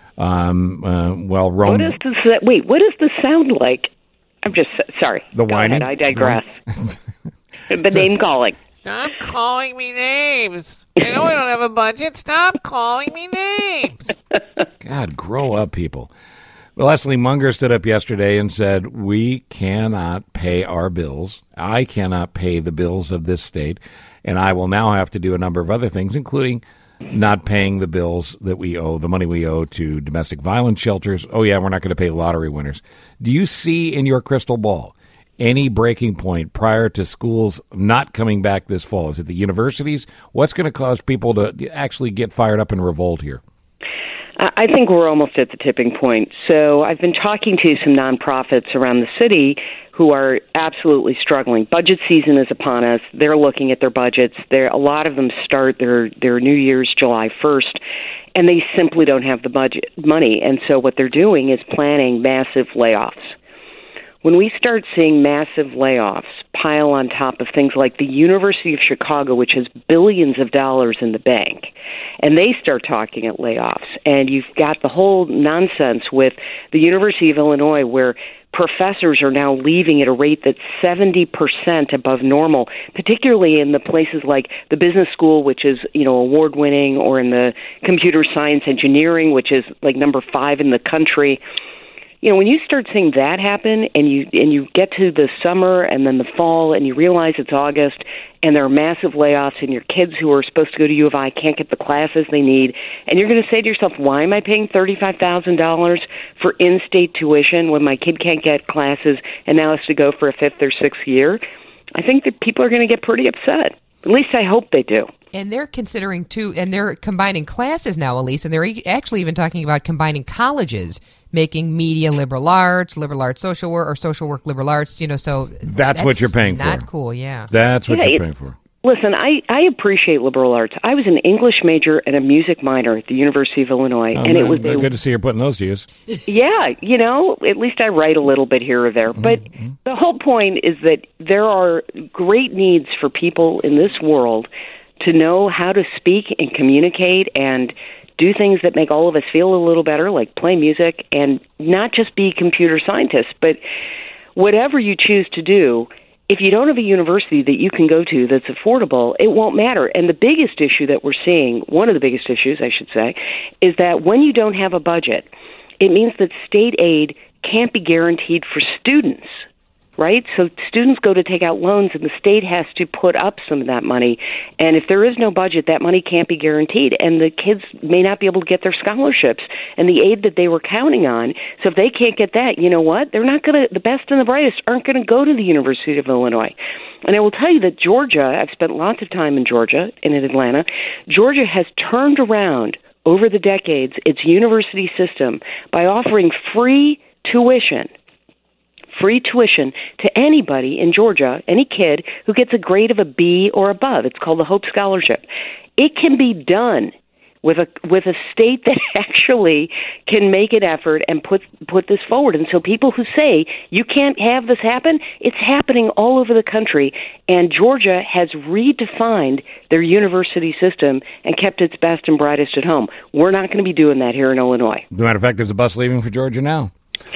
Well, Rome. What does this sound like? I'm just sorry. The whining. I digress. The name calling. Stop calling me names. I know I don't have a budget. Stop calling me names. God, grow up, people. Leslie Munger stood up yesterday and said, we cannot pay our bills. I cannot pay the bills of this state, and I will now have to do a number of other things, including not paying the bills that we owe, the money we owe to domestic violence shelters. Oh, yeah, we're not going to pay lottery winners. Do you see in your crystal ball any breaking point prior to schools not coming back this fall? Is it the universities? What's going to cause people to actually get fired up and revolt here? I think we're almost at the tipping point. So I've been talking to some nonprofits around the city who are absolutely struggling. Budget season is upon us. They're looking at their budgets. A lot of them start their New Year's July 1st, and they simply don't have the budget money. And so what they're doing is planning massive layoffs. When we start seeing massive layoffs pile on top of things like the University of Chicago, which has billions of dollars in the bank, and they start talking at layoffs, and you've got the whole nonsense with the University of Illinois where professors are now leaving at a rate that's 70% above normal, particularly in the places like the business school, which is, award-winning, or in the computer science engineering, which is like number 5 in the country. When you start seeing that happen and you get to the summer and then the fall and you realize it's August and there are massive layoffs and your kids who are supposed to go to U of I can't get the classes they need, and you're going to say to yourself, why am I paying $35,000 for in-state tuition when my kid can't get classes and now has to go for a 5th or 6th year? I think that people are going to get pretty upset. At least I hope they do. And they're considering, too, and they're combining classes now, Elise, and they're actually even talking about combining colleges, making media liberal arts social work, or social work liberal arts, so that's what you're paying for. Not cool, yeah. That's what you're paying for. Listen, I appreciate liberal arts. I was an English major and a music minor at the University of Illinois, and it was good to see her putting those to use. Yeah, at least I write a little bit here or there. But the whole point is that there are great needs for people in this world to know how to speak and communicate and do things that make all of us feel a little better, like play music, and not just be computer scientists. But whatever you choose to do, if you don't have a university that you can go to that's affordable, it won't matter. And the biggest issue that we're seeing, one of the biggest issues, I should say, is that when you don't have a budget, it means that state aid can't be guaranteed for students, right? So students go to take out loans, and the state has to put up some of that money. And if there is no budget, that money can't be guaranteed, and the kids may not be able to get their scholarships and the aid that they were counting on. So if they can't get that, you know what? They're not going to, the best and the brightest aren't going to go to the University of Illinois. And I will tell you that Georgia, I've spent lots of time in Georgia and in Atlanta, Georgia has turned around over the decades its university system by offering free tuition to anybody in Georgia, any kid who gets a grade of a B or above. It's called the Hope Scholarship. It can be done with a state that actually can make an effort and put this forward. And so people who say you can't have this happen, it's happening all over the country. And Georgia has redefined their university system and kept its best and brightest at home. We're not going to be doing that here in Illinois. As a matter of fact, there's a bus leaving for Georgia now.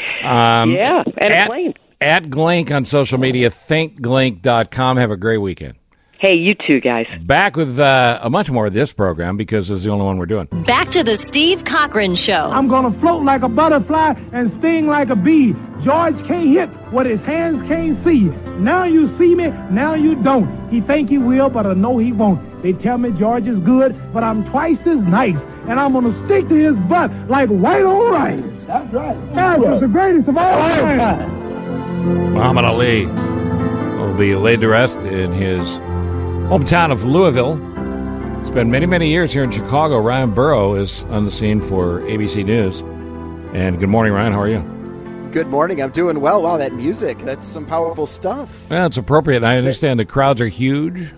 Yeah, and a plane. At Glink on social media, thinkglink.com. Have a great weekend. Hey, you too, guys. Back with a much more of this program because this is the only one we're doing. Back to the Steve Cochran Show. I'm going to float like a butterfly and sting like a bee. George can't hit what his hands can't see. Now you see me, now you don't. He think he will, but I know he won't. They tell me George is good, but I'm twice as nice. And I'm going to stick to his butt like white on rice. That's right. That was the greatest of all time. Muhammad Ali will be laid to rest in his hometown of Louisville. It's been many, many years here in Chicago. Ryan Burrow is on the scene for ABC News. And good morning, Ryan. How are you? Good morning. I'm doing well. Wow, that music. That's some powerful stuff. Yeah, it's appropriate. I understand the crowds are huge.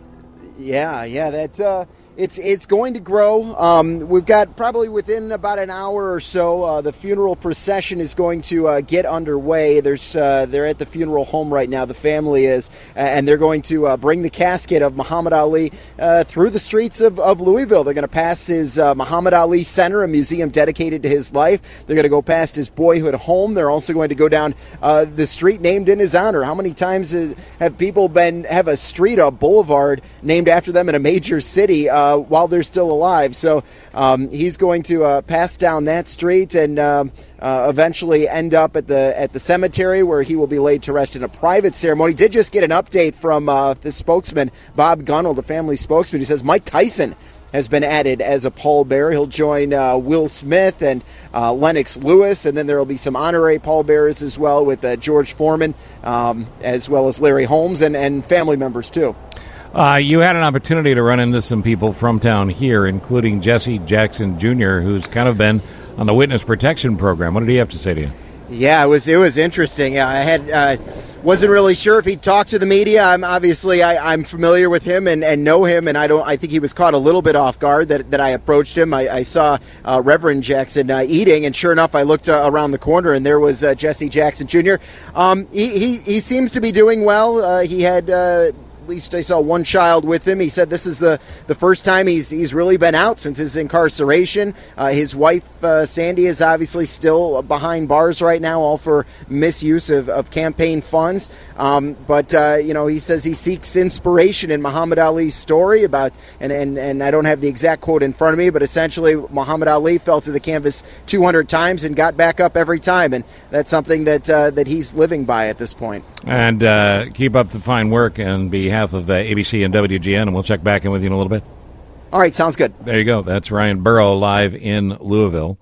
Yeah. That's it's going to grow. We've got probably within about an hour or so, the funeral procession is going to get underway. They're at the funeral home right now. The family is, and they're going to bring the casket of Muhammad Ali through the streets of Louisville. They're going to pass his Muhammad Ali Center, a museum dedicated to his life. They're going to go past his boyhood home. They're also going to go down the street named in his honor. How many times have people have a street, a boulevard named after them in a major city while they're still alive? So he's going to pass down that street and eventually end up at the cemetery where he will be laid to rest in a private ceremony. Did just get an update from the spokesman, Bob Gunnell, the family spokesman, who says Mike Tyson has been added as a pallbearer. He'll join Will Smith and Lennox Lewis, and then there will be some honorary pallbearers as well with George Foreman, as well as Larry Holmes and family members too. You had an opportunity to run into some people from town here, including Jesse Jackson Jr., who's kind of been on the witness protection program. What did he have to say to you? Yeah, it was interesting. I wasn't really sure if he'd talk to the media. I'm familiar with him and know him, and I think he was caught a little bit off guard that I approached him. I saw Reverend Jackson eating, and sure enough, I looked around the corner, and there was Jesse Jackson Jr. He seems to be doing well. He had. At least I saw one child with him. He said this is the first time he's really been out since his incarceration. His wife, Sandy, is obviously still behind bars right now, all for misuse of campaign funds. But he says he seeks inspiration in Muhammad Ali's story about, and I don't have the exact quote in front of me, but essentially Muhammad Ali fell to the canvas 200 times and got back up every time. And that's something that he's living by at this point. And keep up the fine work on behalf of ABC and WGN, and we'll check back in with you in a little bit. All right, sounds good. There you go. That's Ryan Burrow live in Louisville.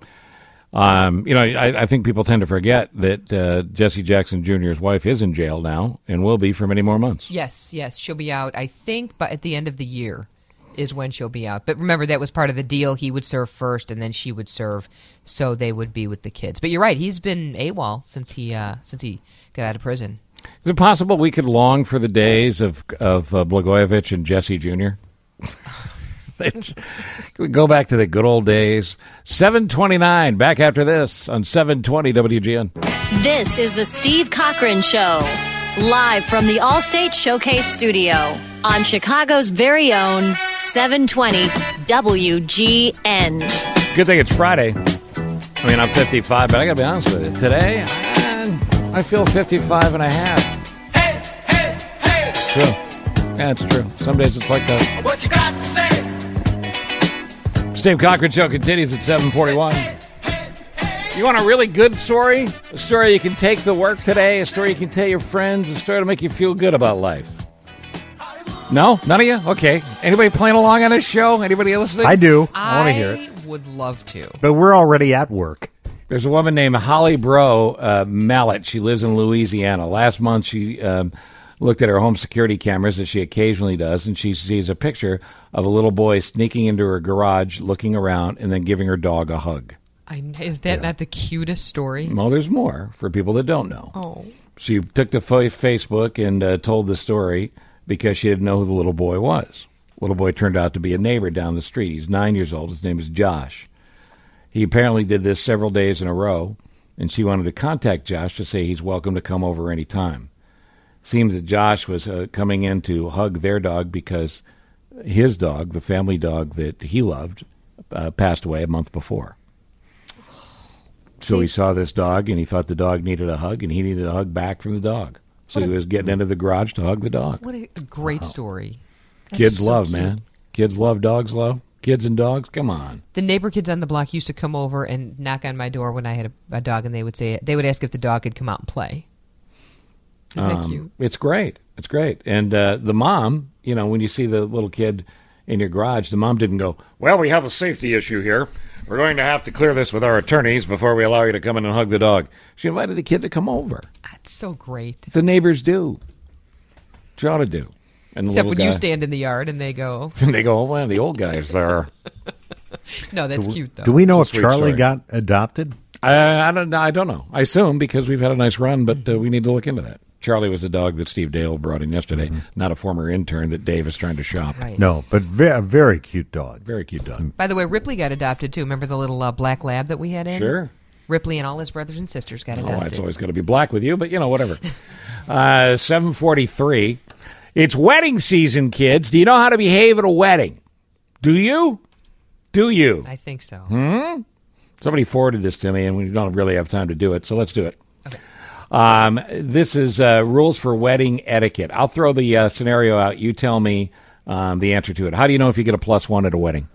I think people tend to forget that Jesse Jackson Jr.'s wife is in jail now and will be for many more months. Yes, she'll be out, I think, but at the end of the year is when she'll be out. But remember, that was part of the deal. He would serve first, and then she would serve, so they would be with the kids. But you're right, he's been AWOL since he got out of prison. Is it possible we could long for the days of Blagojevich and Jesse Jr.? Can we go back to the good old days? 7:29, back after this on 720 WGN. This is the Steve Cochran Show, live from the Allstate Showcase Studio on Chicago's very own 720 WGN. Good thing it's Friday. I mean, I'm 55, but I got to be honest with you. Today, I feel 55 and a half. true. Yeah, it's true. Some days it's like that. What you got to say? Steve Cochran Show continues at 7:41. You want a really good story? A story you can take to work today? A story you can tell your friends? A story to make you feel good about life? No? None of you? Okay. Anybody playing along on this show? Anybody listening? I do. I want to hear it. I would love to. But we're already at work. There's a woman named Holly Bro Mallet. She lives in Louisiana. Last month, she looked at her home security cameras, as she occasionally does, and she sees a picture of a little boy sneaking into her garage, looking around, and then giving her dog a hug. Is that not the cutest story? Well, there's more for people that don't know. Oh. She took to Facebook and told the story because she didn't know who the little boy was. Little boy turned out to be a neighbor down the street. He's 9 years old. His name is Josh. He apparently did this several days in a row, and she wanted to contact Josh to say he's welcome to come over any time. Seems that Josh was coming in to hug their dog because his dog, the family dog that he loved, passed away a month before. So he saw this dog, and he thought the dog needed a hug, and he needed a hug back from the dog. So he was getting into the garage to hug the dog. What a great story. Kids love, man. Kids love, dogs love. Kids and dogs, come on. The neighbor kids on the block used to come over and knock on my door when I had a dog, and they would ask if the dog could come out and play. Is that cute? It's great. It's great. And the mom, when you see the little kid in your garage, the mom didn't go, well, we have a safety issue here. We're going to have to clear this with our attorneys before we allow you to come in and hug the dog. She invited the kid to come over. That's so great. It's what neighbors do. What you ought to do. And Except when you stand in the yard and they go. And they go, well, the old guy's there. No, that's cute, though. Do we know if It's a sweet Charlie story. got adopted? I don't know. I assume because we've had a nice run, but we need to look into that. Charlie was a dog that Steve Dale brought in yesterday, not a former intern that Dave is trying to shop. Right. No, but a very cute dog. Very cute dog. By the way, Ripley got adopted, too. Remember the little black lab that we had in? Sure. Ripley and all his brothers and sisters got adopted. Oh, it's always got to be black with you, but, whatever. 7:43. It's wedding season, kids. Do you know how to behave at a wedding? Do you? Do you? I think so. Somebody forwarded this to me, and we don't really have time to do it, so let's do it. Okay. This is rules for wedding etiquette. I'll throw the scenario out. You tell me the answer to it. How do you know if you get a +1 at a wedding?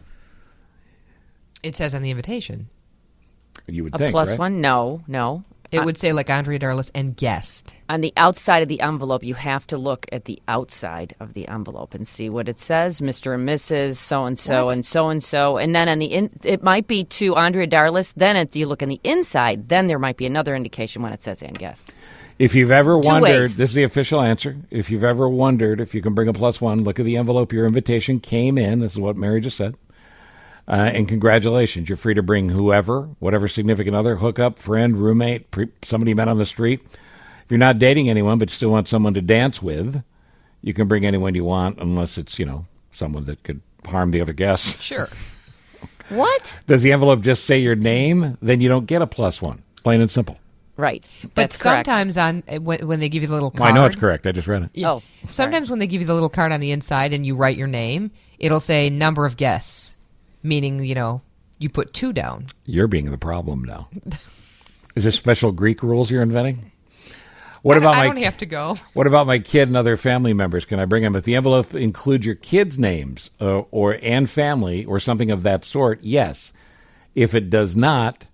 It says on the invitation. You would A think, plus right? one? No. It would say, like, Andrea Darlis and guest. On the outside of the envelope, you have to look at the outside of the envelope and see what it says, Mr. and Mrs. so-and-so and so-and-so. And then on the it might be to Andrea Darlis. Then if you look on the inside, then there might be another indication when it says and guest. If you've ever wondered, ways. this is the official answer. If you've ever wondered if you can bring a +1, look at the envelope your invitation came in. This is what Mary just said. And congratulations, you're free to bring whoever, whatever significant other, hookup, friend, roommate, somebody you met on the street. If you're not dating anyone but still want someone to dance with, you can bring anyone you want unless it's, someone that could harm the other guests. Sure. What? Does the envelope just say your name? Then you don't get a +1. Plain and simple. Right. But That's correct. sometimes when they give you the little Well, card. I know it's correct. I just read it. Yeah. Sometimes when they give you the little card on the inside and you write your name, it'll say number of guests, meaning, you put 2 down. You're being the problem now. Is this special Greek rules you're inventing? What about I don't have to go. What about my kid and other family members? Can I bring them? If the envelope includes your kids' names and family or something of that sort, yes. If it does not,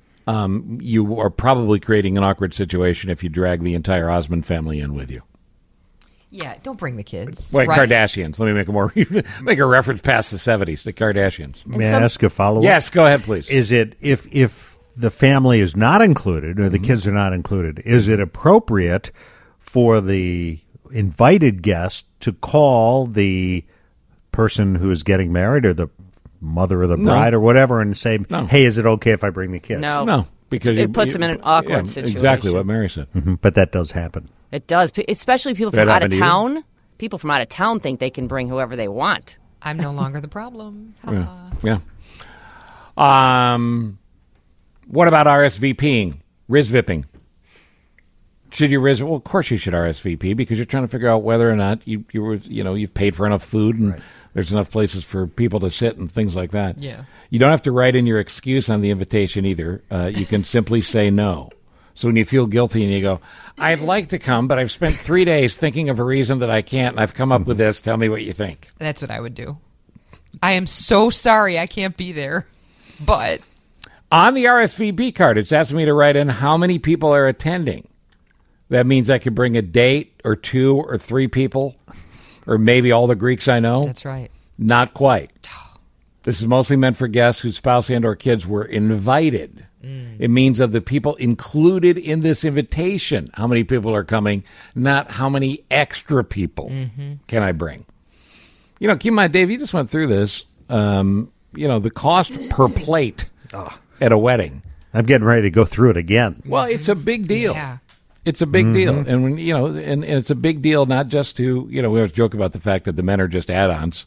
you are probably creating an awkward situation if you drag the entire Osmond family in with you. Yeah, don't bring the kids. Wait, Right. Kardashians. Let me make a reference past the 70s. The Kardashians. May I ask a follow-up? Yes, go ahead, please. Is it if the family is not included or the kids are not included, is it appropriate for the invited guest to call the person who is getting married or the mother of the bride or whatever and say, hey, is it okay if I bring the kids? No. Because it puts them in an awkward situation. Exactly what Mary said. But that does happen. It does, especially people That from out happened of to you? town. People from out of town think they can bring whoever they want. I'm no longer the problem. Yeah. What about RSVPing? RISVIPing? Should you RISVIP? Well, of course you should RSVP because you're trying to figure out whether or not you've paid for enough food and there's enough places for people to sit and things like that. Yeah. You don't have to write in your excuse on the invitation either. You can simply say no. So when you feel guilty and you go, I'd like to come, but I've spent 3 days thinking of a reason that I can't, and I've come up with this. Tell me what you think. That's what I would do. I am so sorry I can't be there, but... On the RSVP card, it's asking me to write in how many people are attending. That means I could bring a date or 2 or 3 people, or maybe all the Greeks I know. That's right. Not quite. This is mostly meant for guests whose spouse and or kids were invited. It means of the people included in this invitation, how many people are coming, not how many extra people can I bring. You know, keep in mind, Dave, you just went through this. The cost per plate at a wedding. I'm getting ready to go through it again. Well, it's a big deal. Yeah. It's a big deal. And when, and it's a big deal not just to, we always joke about the fact that the men are just add-ons.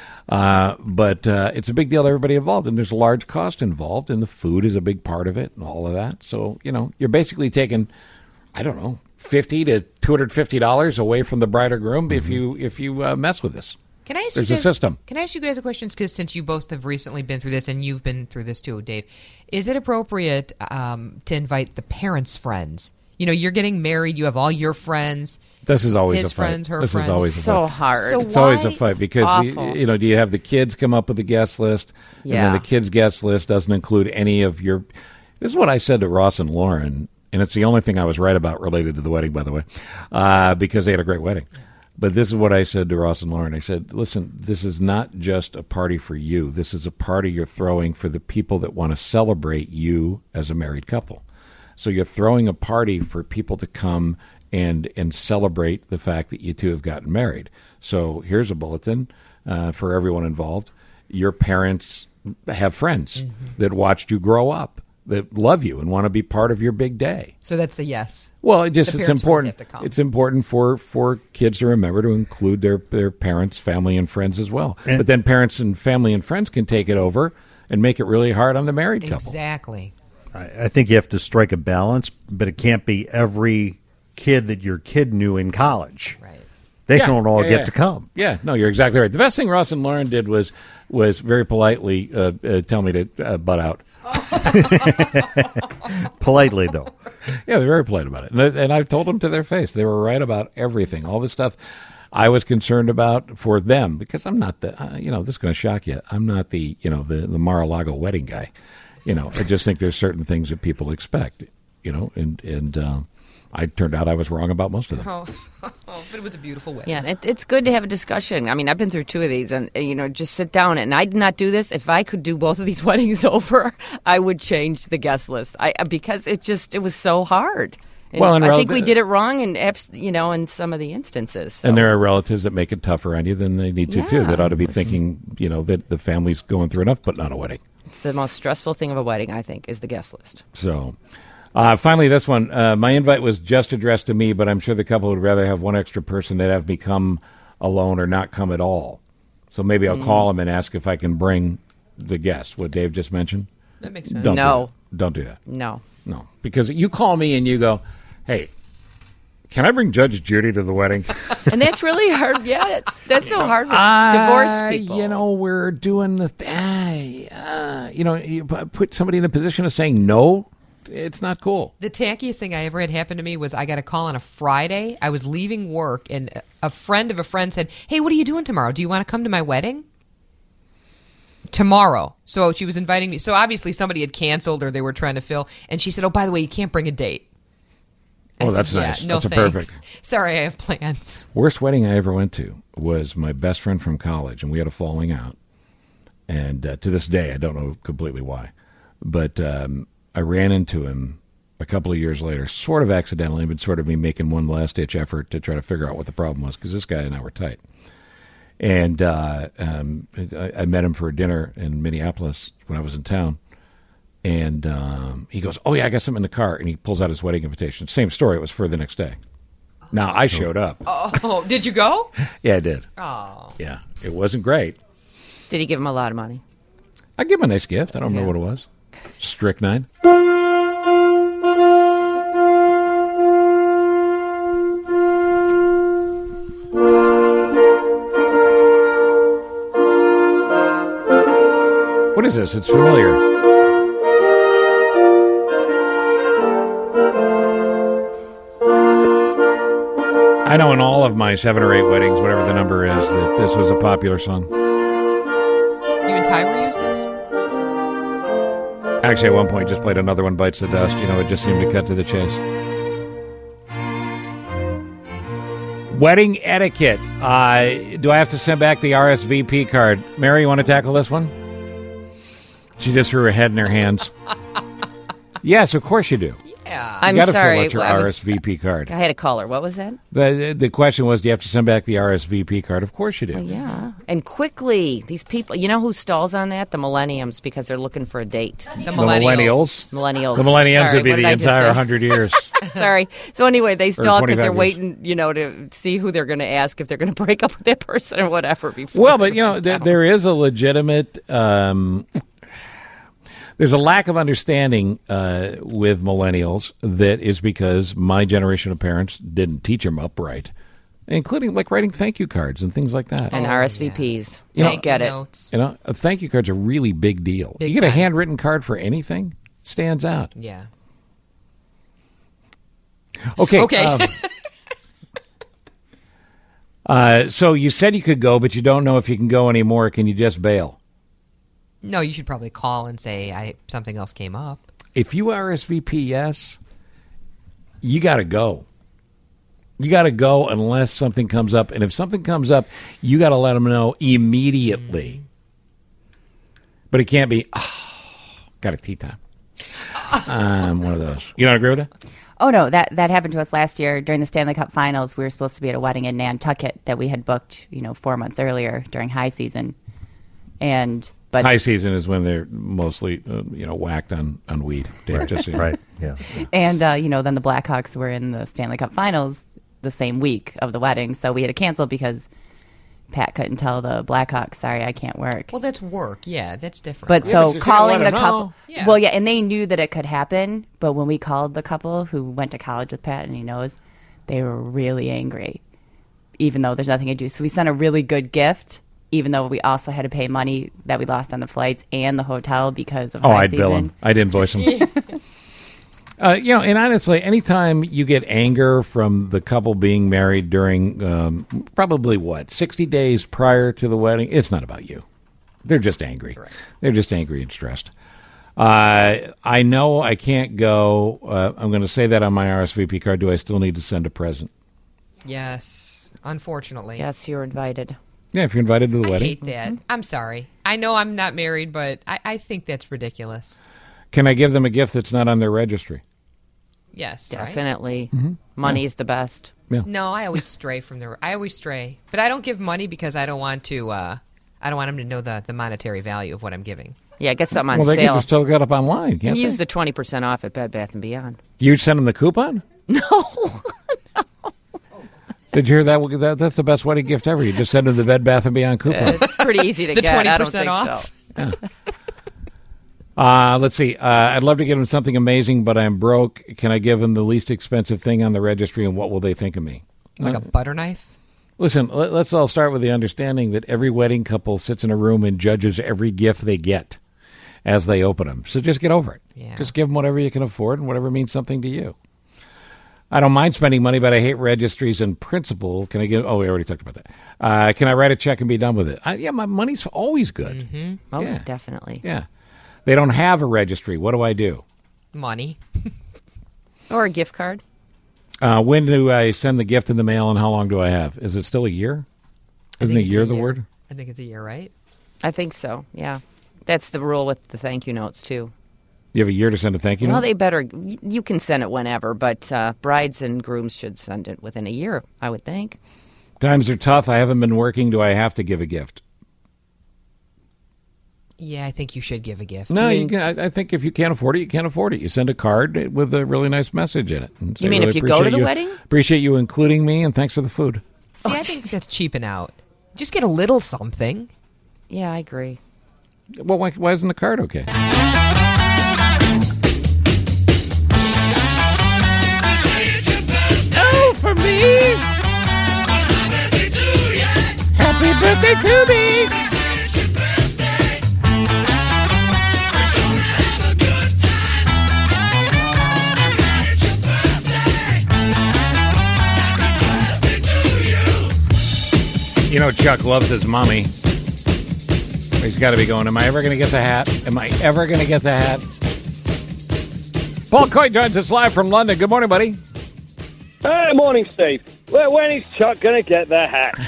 But it's a big deal to everybody involved, and there's a large cost involved, and the food is a big part of it and all of that. So, you're basically taking, I don't know, $50 to $250 away from the bride or groom if you mess with this. Can I ask There's you a guys, system. Can I ask you guys a question? Because since you both have recently been through this, and you've been through this too, Dave, is it appropriate to invite the parents' friends? You're getting married. You have all your friends. This is always his a fight. Friends, her this friends. is always a fight. So hard. So It's always a fight because, do you have the kids come up with a guest list? And then the kids' guest list doesn't include any of your... This is what I said to Ross and Lauren, and it's the only thing I was right about related to the wedding, by the way, because they had a great wedding. But this is what I said to Ross and Lauren. I said, listen, this is not just a party for you. This is a party you're throwing for the people that want to celebrate you as a married couple. So you're throwing a party for people to come and celebrate the fact that you two have gotten married. So here's a bulletin for everyone involved. Your parents have friends that watched you grow up, that love you and want to be part of your big day. So that's the yes. Well, it's The parents' important. friends have to come. It's important for kids to remember to include their parents, family, and friends as well. But then parents and family and friends can take it over and make it really hard on the married couple. Exactly. I think you have to strike a balance, but it can't be every kid that your kid knew in college. Right. They don't all get to come. Yeah, no, you're exactly right. The best thing Ross and Lauren did was very politely tell me to butt out. Politely, though. Yeah, they're very polite about it. And I've told them to their face. They were right about everything. All the stuff I was concerned about for them, because I'm not the, this is going to shock you. I'm not the Mar-a-Lago wedding guy. I just think there's certain things that people expect, and I turned out I was wrong about most of them. But it was a beautiful wedding. Yeah, it's good to have a discussion. I mean, I've been through 2 of these, and just sit down. And I did not do this. If I could do both of these weddings over, I would change the guest list. Because it was so hard. And Well, and I think we did it wrong in some of the instances. So. And there are relatives that make it tougher on you than they need to, too, that ought to be thinking, that the family's going through enough, putting on a wedding. It's the most stressful thing of a wedding, I think, is the guest list. So, finally, this one. My invite was just addressed to me, but I'm sure the couple would rather have one extra person than have me come alone or not come at all. So maybe I'll call them and ask if I can bring the guest, what Dave just mentioned. That makes sense. Don't do that. No. Because you call me and you go, hey, can I bring Judge Judy to the wedding? And that's really hard. Yeah, that's so hard with divorced people. We're doing the you put somebody in the position of saying no. It's not cool. The tackiest thing I ever had happen to me was I got a call on a Friday. I was leaving work, and a friend of a friend said, hey, what are you doing tomorrow? Do you want to come to my wedding? Tomorrow. So she was inviting me. So obviously somebody had canceled or they were trying to fill. And she said, oh, by the way, you can't bring a date. Oh, that's nice. No, that's thanks. perfect. Sorry, I have plans. Worst wedding I ever went to was my best friend from college, and we had a falling out. And to this day, I don't know completely why. But I ran into him a couple of years later, sort of accidentally, but sort of me making one last-ditch effort to try to figure out what the problem was, because this guy and I were tight. And I met him for a dinner in Minneapolis when I was in town. And he goes, oh, yeah, I got something in the car. And he pulls out his wedding invitation. Same story. It was for the next day. Now, I showed up. Oh, did you go? Yeah, I did. Oh. Yeah, it wasn't great. Did he give him a lot of money? I gave him a nice gift. I don't remember what it was. Strychnine. What is this? It's familiar. know in all of my 7 or 8 weddings, whatever the number is, that this was a popular song. You and Tyra used this? Actually, at one point, just played Another One Bites the Dust. It just seemed to cut to the chase. Wedding etiquette. Do I have to send back the RSVP card? Mary, you want to tackle this one? She just threw her head in her hands. Yes, of course you do. Yeah. I'm you gotta sorry. fill out your RSVP card. I had a caller. What was that? The question was, do you have to send back the RSVP card? Of course you do. Well, yeah. And quickly, these people, you know who stalls on that? The millenniums, because they're looking for a date. The millennials? Millennials. The millennials Sorry, would be what the did I just entire say? 100 years. Sorry. So anyway, they stall because they're 25 years. waiting, to see who they're going to ask if they're going to break up with that person or whatever before. Well, but, there is a legitimate... there's a lack of understanding with millennials that is because my generation of parents didn't teach them upright, including like writing thank you cards and things like that. And RSVPs. You know, Can't get it. A thank you card's a really big deal. Big you get a time. handwritten card for anything, stands out. Yeah. Okay. Okay. So you said you could go, but you don't know if you can go anymore. Can you just bail? No, you should probably call and say something else came up. If you RSVP yes, you got to go. You got to go unless something comes up. And if something comes up, you got to let them know immediately. But it can't be, got a tea time. One of those. You don't agree with that? Oh, no, that happened to us last year during the Stanley Cup Finals. We were supposed to be at a wedding in Nantucket that we had booked, 4 months earlier during high season. But high season is when they're mostly, whacked on weed. Dave, just so you know. Right, yeah. And, then the Blackhawks were in the Stanley Cup Finals the same week of the wedding. So we had to cancel because Pat couldn't tell the Blackhawks, sorry, I can't work. Well, that's work. Yeah, that's different. But so calling the couple. Yeah. Well, yeah, and they knew that it could happen. But when we called the couple who went to college with Pat and he knows, they were really angry, even though there's nothing to do. So we sent a really good gift, even though we also had to pay money that we lost on the flights and the hotel because of high I'd season. bill them. I'd invoice them. And honestly, anytime you get anger from the couple being married during probably 60 days prior to the wedding, it's not about you. They're just angry. Correct. They're just angry and stressed. I know I can't go. I'm going to say that on my RSVP card. Do I still need to send a present? Yes, unfortunately. Yes, you're invited. Yeah, if you're invited to the I wedding. hate that. I'm sorry. I know I'm not married, but I think that's ridiculous. Can I give them a gift that's not on their registry? Yes, definitely. Mm-hmm. Money's the best. Yeah. No, I always stray from the. I always stray, but I don't give money because I don't want to. I don't want them to know the monetary value of what I'm giving. Yeah, get something on Well, they sale. can just still get up online, can't And they? use the 20% off at Bed Bath & Beyond. You send them the coupon? No. Did you hear that? That's the best wedding gift ever. You just send them the Bed Bath & Beyond coupon. It's pretty easy to The get. I don't 20% think off? so. Let's see. I'd love to give them something amazing, but I'm broke. Can I give them the least expensive thing on the registry, and what will they think of me? Like a butter knife? Listen, let's all start with the understanding that every wedding couple sits in a room and judges every gift they get as they open them. So just get over it. Yeah. Just give them whatever you can afford and whatever means something to you. I don't mind spending money, but I hate registries in principle. Can I give? Oh, we already talked about that. Can I write a check and be done with it? Yeah, my money's always good. Mm-hmm. Most Yeah. definitely. Yeah. They don't have a registry. What do I do? Money. Or a gift card. When do I send the gift in the mail, and how long do I have? Is it still a year? Isn't a year the word? I think it's a year, right? I think so, yeah. That's the rule with the thank you notes, too. You have a year to send a thank you Well, note? they better, you can send it whenever, but brides and grooms should send it within a year, I would think. Times are tough. I haven't been working. Do I have to give a gift? Yeah, I think you should give a gift. No, you can, I think if you can't afford it, you can't afford it. You send a card with a really nice message in it. And say, You mean if "Really you go to appreciate the you- wedding? Appreciate you including me, and thanks for the food. See, I think that's cheaping out. Just get a little something. Yeah, I agree. Well, why isn't the card okay? Oh, for me! Happy birthday to me! You know, Chuck loves his mommy. He's got to be going, am I ever going to get the hat? Am I ever going to get the hat? Paul Coy joins us live from London. Good morning, buddy. Hey, morning, Steve. When is Chuck going to get the hat?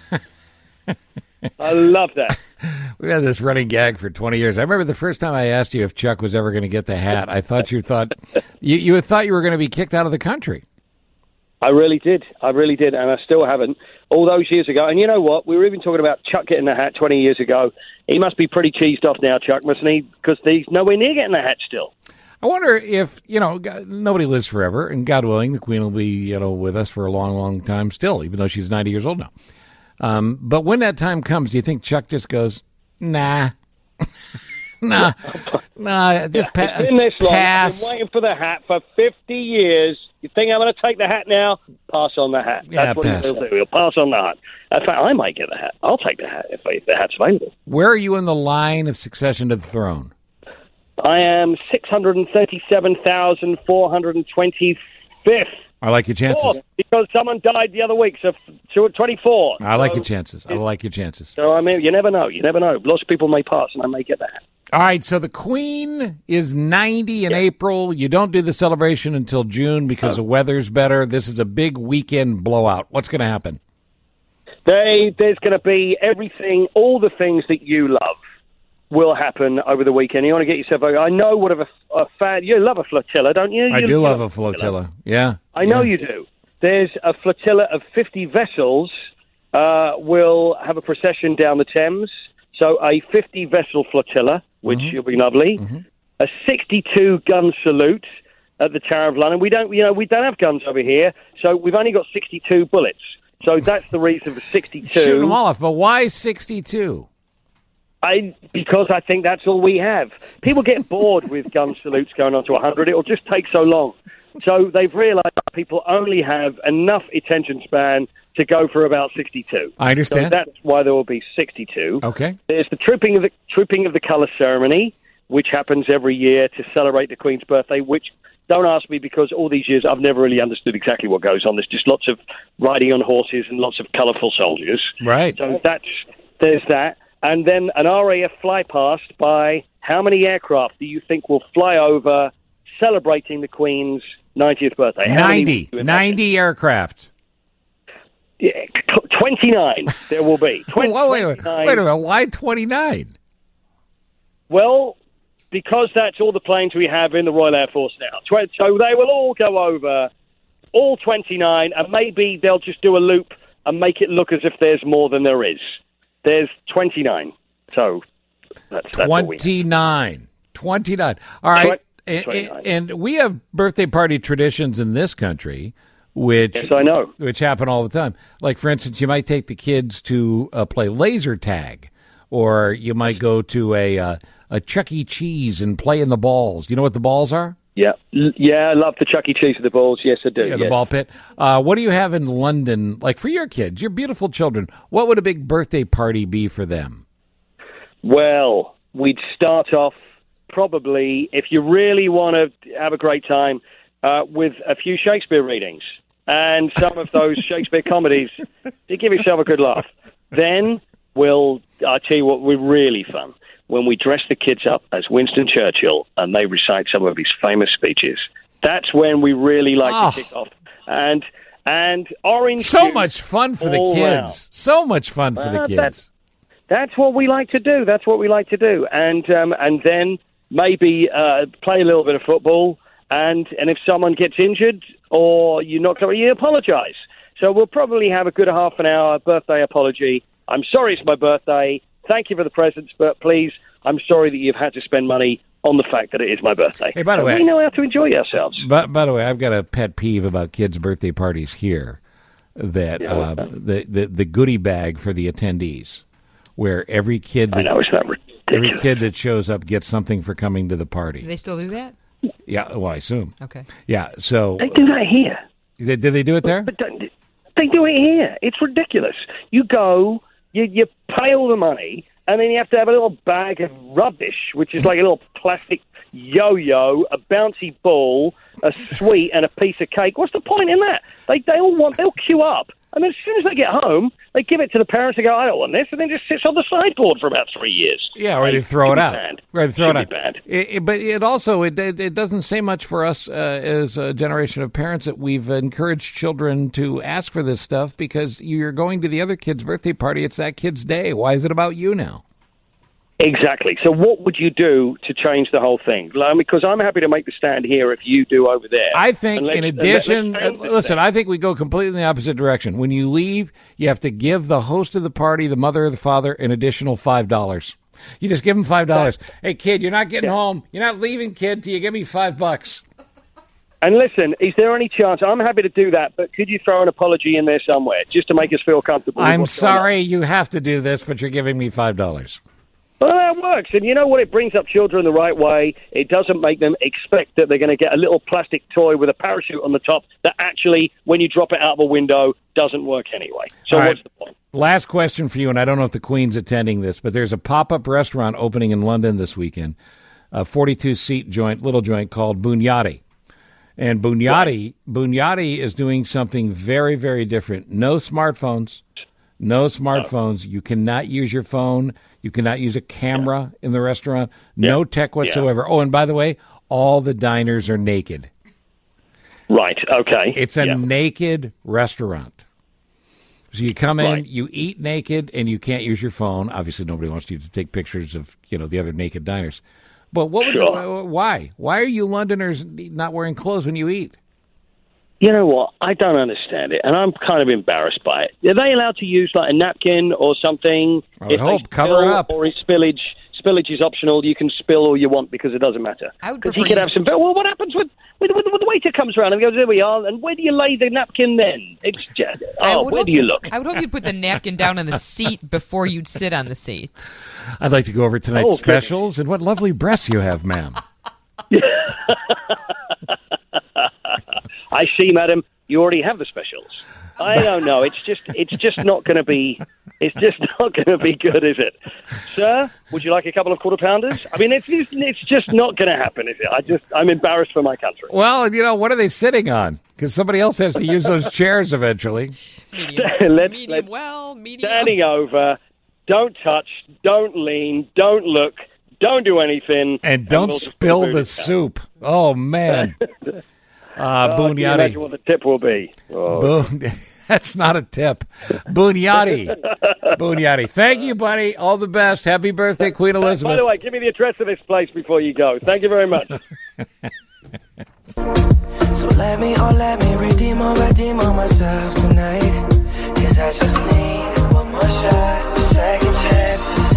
I love that. We've had this running gag for 20 years. I remember the first time I asked you if Chuck was ever going to get the hat. I thought you thought you thought you were going to be kicked out of the country. I really did, and I still haven't. All those years ago, and you know what? We were even talking about Chuck getting the hat 20 years ago. He must be pretty cheesed off now, Chuck, mustn't he? Because he's nowhere near getting the hat still. I wonder if, nobody lives forever, and God willing, the Queen will be, with us for a long, long time still, even though she's 90 years old now. But when that time comes, do you think Chuck just goes, nah, just it's been this long. pass? I've been waiting for the hat for 50 years. You think I'm going to take the hat now? Pass on the hat. Yeah, That's what pass. he'll do. He'll pass on the hat. In fact, I might get the hat. I'll take the hat if the hat's available. Where are you in the line of succession to the throne? I am 637,425th. I like your chances. Fourth, because someone died the other week, so 24. I like your chances. I like your chances. So, I mean, you never know. You never know. Lots of people may pass, and I may get the hat. All right, so the Queen is 90 in April. You don't do the celebration until June because the weather's better. This is a big weekend blowout. What's going to happen? There's going to be everything, all the things that you love will happen over the weekend. You want to get yourself over. I know what a fan. You love a flotilla, don't you? I do love a flotilla. Yeah. I know you do. There's a flotilla of 50 vessels will have a procession down the Thames. So a 50-vessel flotilla, which will be lovely. A 62-gun salute at the Tower of London. We don't have guns over here, so we've only got 62 bullets. So that's the reason for 62. Shoot them all off, but why 62? Because I think that's all we have. People get bored with gun salutes going on to 100. It'll just take so long. So they've realised people only have enough attention span to go for about 62. I understand. So that's why there will be 62. Okay. There's the trooping of the colour ceremony, which happens every year to celebrate the Queen's birthday, which, don't ask me, because all these years I've never really understood exactly what goes on. There's just lots of riding on horses and lots of colourful soldiers. Right. So there's that. And then an RAF flypast by how many aircraft do you think will fly over celebrating the Queen's 90th birthday? 90 aircraft. Yeah, 29 there will be. Wait a minute. Why 29? Well, because that's all the planes we have in the Royal Air Force now. So they will all go over, all 29, and maybe they'll just do a loop and make it look as if there's more than there is. There's 29. So that's 29. 29. All right. And we have birthday party traditions in this country, which yes, I know, which happen all the time. Like, for instance, you might take the kids to play laser tag, or you might go to a Chuck E. Cheese and play in the balls. Do you know what the balls are? Yeah, I love the Chuck E. Cheese with the balls. Yes, I do. Yeah, the ball pit. What do you have in London, like for your kids, your beautiful children? What would a big birthday party be for them? Well, we'd start off probably, if you really want to have a great time, with a few Shakespeare readings and some of those Shakespeare comedies to give yourself a good laugh. Then I'll tell you what, we're really fun. When we dress the kids up as Winston Churchill and they recite some of his famous speeches. That's when we really like to kick off. And orange so juice much fun for the kids. round. So much fun for the kids. That's what we like to do. And then maybe play a little bit of football. And if someone gets injured or you're not going, you apologise. So we'll probably have a good half an hour birthday apology. I'm sorry it's my birthday. Thank you for the presents, but please, I'm sorry that you've had to spend money on the fact that it is my birthday. Hey, by the way, we know how to enjoy ourselves. By the way, I've got a pet peeve about kids' birthday parties here, that the goodie bag for the attendees, where every kid that, I know, it's not ridiculous. Every kid that shows up gets something for coming to the party. Do they still do that? Yeah, well, I assume. Okay. Yeah, so they do that here. Did they do it there? But they do it here. It's ridiculous. You go. You pay all the money, and then you have to have a little bag of rubbish, which is like a little plastic yo-yo, a bouncy ball, a sweet, and a piece of cake. What's the point in that? They'll queue up, And then as soon as they get home, they give it to the parents. They go, I don't want this. And then just sits on the sideboard for about 3 years. Yeah, or they throw it out. Banned. Right, throw it out. Banned. But it also, it doesn't say much for us as a generation of parents that we've encouraged children to ask for this stuff because you're going to the other kid's birthday party. It's that kid's day. Why is it about you now? Exactly. So what would you do to change the whole thing? Because I'm happy to make the stand here if you do over there. I think, in addition, listen, I think we go completely in the opposite direction. When you leave, you have to give the host of the party, the mother or the father, an additional $5. You just give them $5. Hey, kid, you're not getting home. You're not leaving, kid, till you give me $5. And listen, is there any chance? I'm happy to do that, but could you throw an apology in there somewhere just to make us feel comfortable? I'm sorry you have to do this, but you're giving me $5. Well, that works. And you know what? It brings up children the right way. It doesn't make them expect that they're going to get a little plastic toy with a parachute on the top that actually, when you drop it out of a window, doesn't work anyway. So what's the point? Last question for you, and I don't know if the Queen's attending this, but there's a pop-up restaurant opening in London this weekend, a 42-seat joint, little joint called Bunyadi. And Bunyadi is doing something very, very different. No smartphones. No smartphones. You cannot use your phone. You cannot use a camera in the restaurant. No tech whatsoever. Oh, and by the way, all the diners are naked. Right, okay. It's a naked restaurant. So you come in, you eat naked, and you can't use your phone. Obviously, nobody wants you to take pictures of, the other naked diners. But why? Why are you Londoners not wearing clothes when you eat? You know what? I don't understand it, and I'm kind of embarrassed by it. Are they allowed to use like a napkin or something? I would hope. Cover it up. Or is spillage is optional? You can spill all you want because it doesn't matter. Because he could have some. Well, what happens when the waiter comes around and goes, "There we are," and where do you lay the napkin then? It's just, where do you look? I would hope you'd put the napkin down on the seat before you'd sit on the seat. I'd like to go over tonight's specials and what lovely breasts you have, ma'am. I see, madam. You already have the specials. I don't know. It's just not going to be. It's just not going to be good, is it, sir? Would you like a couple of quarter pounders? I mean, it's just not going to happen, is it? I'm embarrassed for my country. Well, what are they sitting on? Because somebody else has to use those chairs eventually. Medium. Standing over. Don't touch. Don't lean. Don't look. Don't do anything. And don't spill the soup. Oh man. Bunyadi. Can you imagine what the tip will be? That's not a tip. Bunyadi. Thank you, buddy. All the best. Happy birthday, Queen Elizabeth. By the way, give me the address of this place before you go. Thank you very much. So let me redeem on myself tonight. 'Cause I just need one more shot, second chances.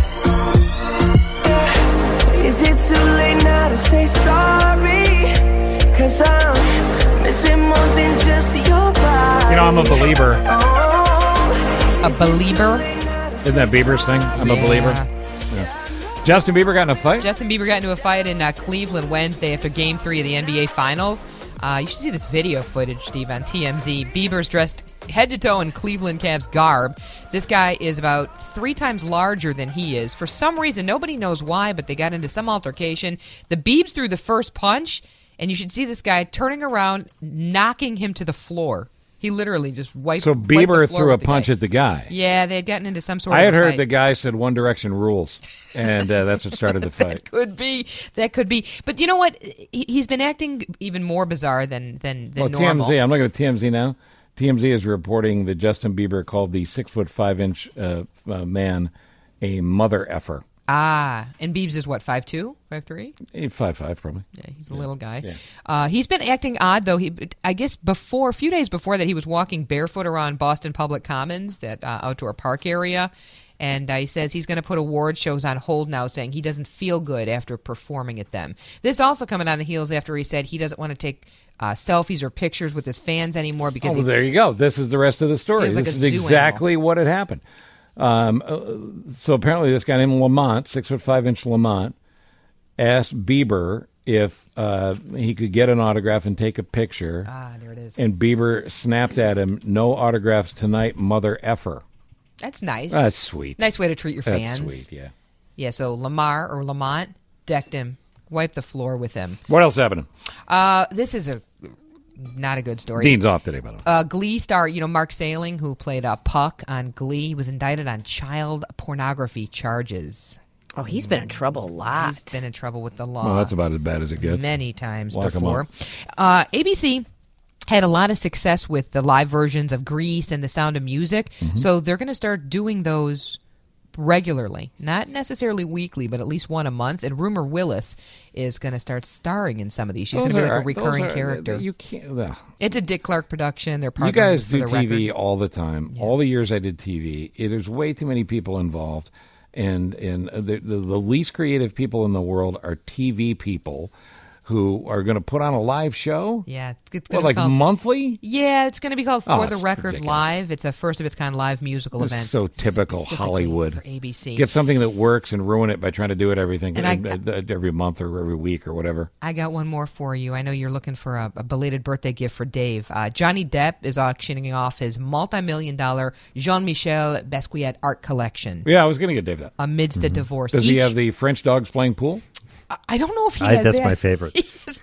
Yeah. Is it too late now to say sorry? 'Cause I'm missing more than just your body. I'm a believer. A believer? Isn't that Bieber's thing? I'm a believer. Yeah. Justin Bieber got in a fight? Justin Bieber got into a fight in Cleveland Wednesday after Game 3 of the NBA Finals. You should see this video footage, Steve, on TMZ. Bieber's dressed head to toe in Cleveland Cavs garb. This guy is about 3 times larger than he is. For some reason, nobody knows why, but they got into some altercation. The Biebs threw the first punch, and you should see this guy turning around, knocking him to the floor. He literally just wiped. So Bieber threw a punch at the guy. Yeah, they had gotten into some sort of I had heard fight. the guy said One Direction rules, and that's what started the fight. That could be. But you know what? He's been acting even more bizarre than normal. TMZ. I'm looking at TMZ now. TMZ is reporting that Justin Bieber called the 6'5" man a mother effer. And Biebs is what, 5'2", 5'3"? 5'5", probably. Yeah, he's a little guy. Yeah. He's been acting odd, though. I guess a few days before that, he was walking barefoot around Boston Public Commons, that outdoor park area, and he says he's going to put award shows on hold now, saying he doesn't feel good after performing at them. This also coming on the heels after he said he doesn't want to take selfies or pictures with his fans anymore because there you go. This is the rest of the story. This is exactly what had happened. So apparently this guy named Lamont, 6'5" Lamont, asked Bieber if he could get an autograph and take a picture. There it is. And Bieber snapped at him, "No autographs tonight, mother effer." That's nice. That's sweet. Nice way to treat your fans. That's sweet, yeah. Yeah, so Lamont decked him, wiped the floor with him. What else happened? This is a not a good story. Dean's off today, by the way. Glee star, Mark Salling, who played Puck on Glee, was indicted on child pornography charges. Oh, he's been in trouble a lot. He's been in trouble with the law. Well, that's about as bad as it gets. Many times Lock 'em before. up. ABC had a lot of success with the live versions of Grease and The Sound of Music, so they're going to start doing those regularly. Not necessarily weekly, but at least one a month. And Rumor Willis is going to start starring in some of these. She's going to be like a recurring character. You can't. It's a Dick Clark production. They're partnering You guys for do the TV record. all the time. All the years I did TV, there's way too many people involved, and the least creative people in the world are TV people who are going to put on a live show. Yeah, it's What, going like to be called monthly? Yeah, it's going to be called Oh, For the that's Record ridiculous. Live. It's a first of its kind live musical It's event. so typical specifically Hollywood. for ABC. Get something that works and ruin it by trying to do it every month or every week or whatever. I got one more for you. I know you're looking for a belated birthday gift for Dave. Johnny Depp is auctioning off his multi-million-dollar Jean-Michel Basquiat art collection Yeah, I was going to get Dave that. amidst a divorce. Does he have the French dogs playing pool? I don't know if he has That's that. my favorite. He has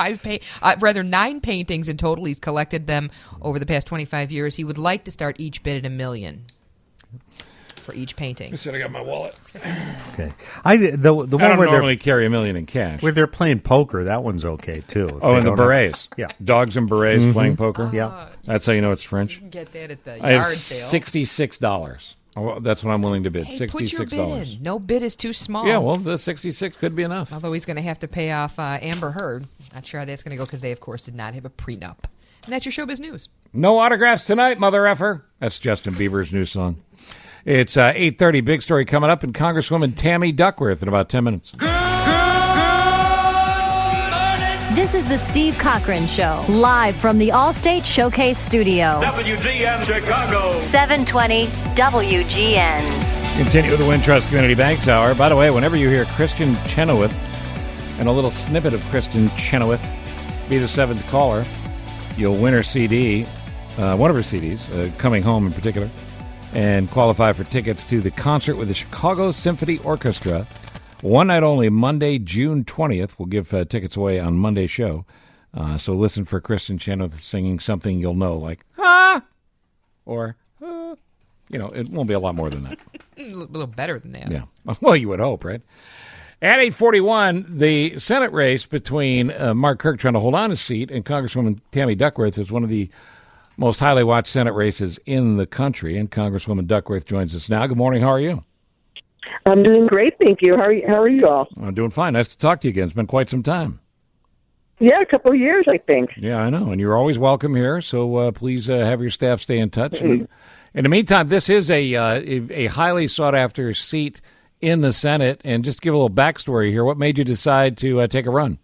9 paintings in total. He's collected them over the past 25 years. He would like to start each bid at $1 million for each painting. I said I got my wallet. Okay. The one I don't where normally carry $1 million in cash. where they're playing poker, that one's okay too. If Oh, they and the don't have- berets. Yeah. Dogs and berets playing poker. Yeah. That's how you know it's French. You can get that at the I have yard sale. $66. Oh, that's what I'm willing to bid. Hey, put your $66. bid in. No bid is too small. Yeah, well, the 66 could be enough. Although he's going to have to pay off Amber Heard. Not sure how that's going to go because they, of course, did not have a prenup. And that's your showbiz news. No autographs tonight, mother effer. That's Justin Bieber's new song. It's 8:30. Big story coming up, and Congresswoman Tammy Duckworth in about 10 minutes. This is the Steve Cochran Show, live from the Allstate Showcase Studio. WGN Chicago. 720 WGN. Continue with the Wintrust Community Banks Hour. By the way, whenever you hear Kristen Chenoweth and a little snippet of Kristen Chenoweth, be the 7th caller, you'll win her CD, one of her CDs, Coming Home in particular, and qualify for tickets to the concert with the Chicago Symphony Orchestra. One night only, Monday, June 20th. We'll give tickets away on Monday's show. So listen for Kristen Chenoweth singing something you'll know, like, ah, or, it won't be a lot more than that. A little better than that. Yeah. Well, you would hope, right? At 8:41, the Senate race between Mark Kirk trying to hold on his seat and Congresswoman Tammy Duckworth is one of the most highly watched Senate races in the country. And Congresswoman Duckworth joins us now. Good morning. How are you? I'm doing great, thank you. How are you all? I'm doing fine. Nice to talk to you again. It's been quite some time. Yeah, a couple of years, I think. Yeah, I know. And you're always welcome here, so please have your staff stay in touch. In the meantime, this is a highly sought-after seat in the Senate. And just to give a little backstory here, what made you decide to take a run?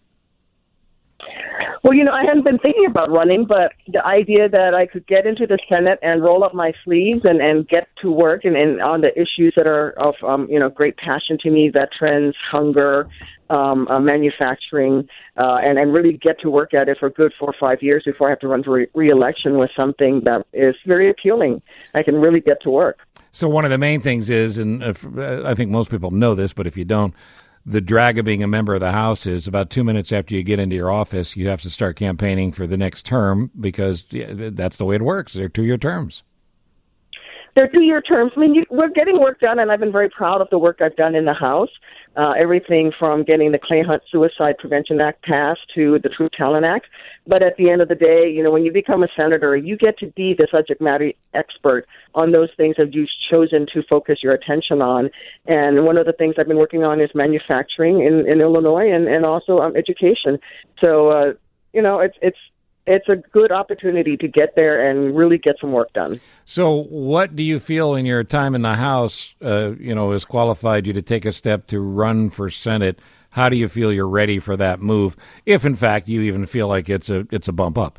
Well, I hadn't been thinking about running, but the idea that I could get into the Senate and roll up my sleeves and get to work and on the issues that are of great passion to me, veterans, hunger, manufacturing, and really get to work at it for a good 4 or 5 years before I have to run for re-election was something that is very appealing. I can really get to work. So one of the main things is, and I think most people know this, but if you don't, the drag of being a member of the House is about 2 minutes after you get into your office, you have to start campaigning for the next term because that's the way it works. They're 2-year terms. They're 2-year terms. I mean, we're getting work done, and I've been very proud of the work I've done in the House. Everything from getting the Clay Hunt Suicide Prevention Act passed to the True Talent Act. But at the end of the day, when you become a senator, you get to be the subject matter expert on those things that you've chosen to focus your attention on. And one of the things I've been working on is manufacturing in Illinois and also education. So, it's a good opportunity to get there and really get some work done. So what do you feel in your time in the House, has qualified you to take a step to run for Senate? How do you feel you're ready for that move, if in fact you even feel like it's a bump up?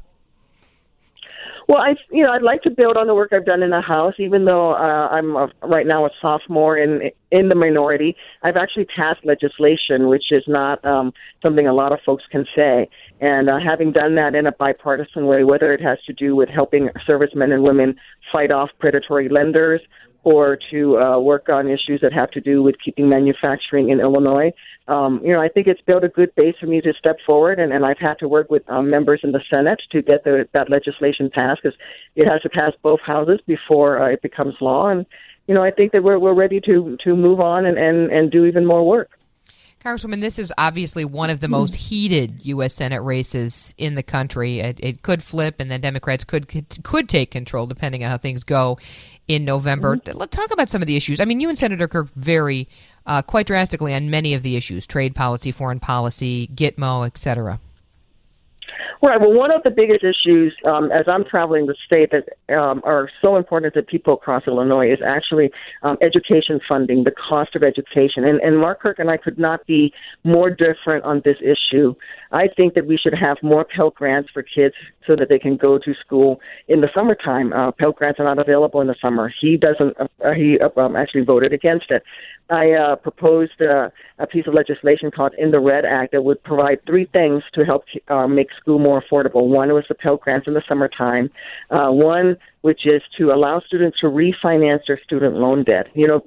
Well, I'd like to build on the work I've done in the House, even though I'm right now a sophomore in the minority. I've actually passed legislation, which is not something a lot of folks can say. And having done that in a bipartisan way, whether it has to do with helping servicemen and women fight off predatory lenders or to work on issues that have to do with keeping manufacturing in Illinois. I think it's built a good base for me to step forward, and I've had to work with members in the Senate to get that legislation passed, because it has to pass both houses before it becomes law. And, I think that we're ready to move on and do even more work. Congresswoman, this is obviously one of the most heated U.S. Senate races in the country. It could flip, and then Democrats could take control depending on how things go in November. Let's talk about some of the issues. I mean, you and Senator Kirk vary quite drastically on many of the issues: trade policy, foreign policy, Gitmo, et cetera. Right. Well, one of the biggest issues as I'm traveling the state that are so important to people across Illinois is actually education funding, the cost of education. And Mark Kirk and I could not be more different on this issue. I think that we should have more Pell Grants for kids so that they can go to school in the summertime. Pell Grants are not available in the summer. He doesn't. He actually voted against it. I proposed a piece of legislation called In the Red Act that would provide three things to help make school more affordable. One was the Pell Grants in the summertime. One, which is to allow students to refinance their student loan debt. There's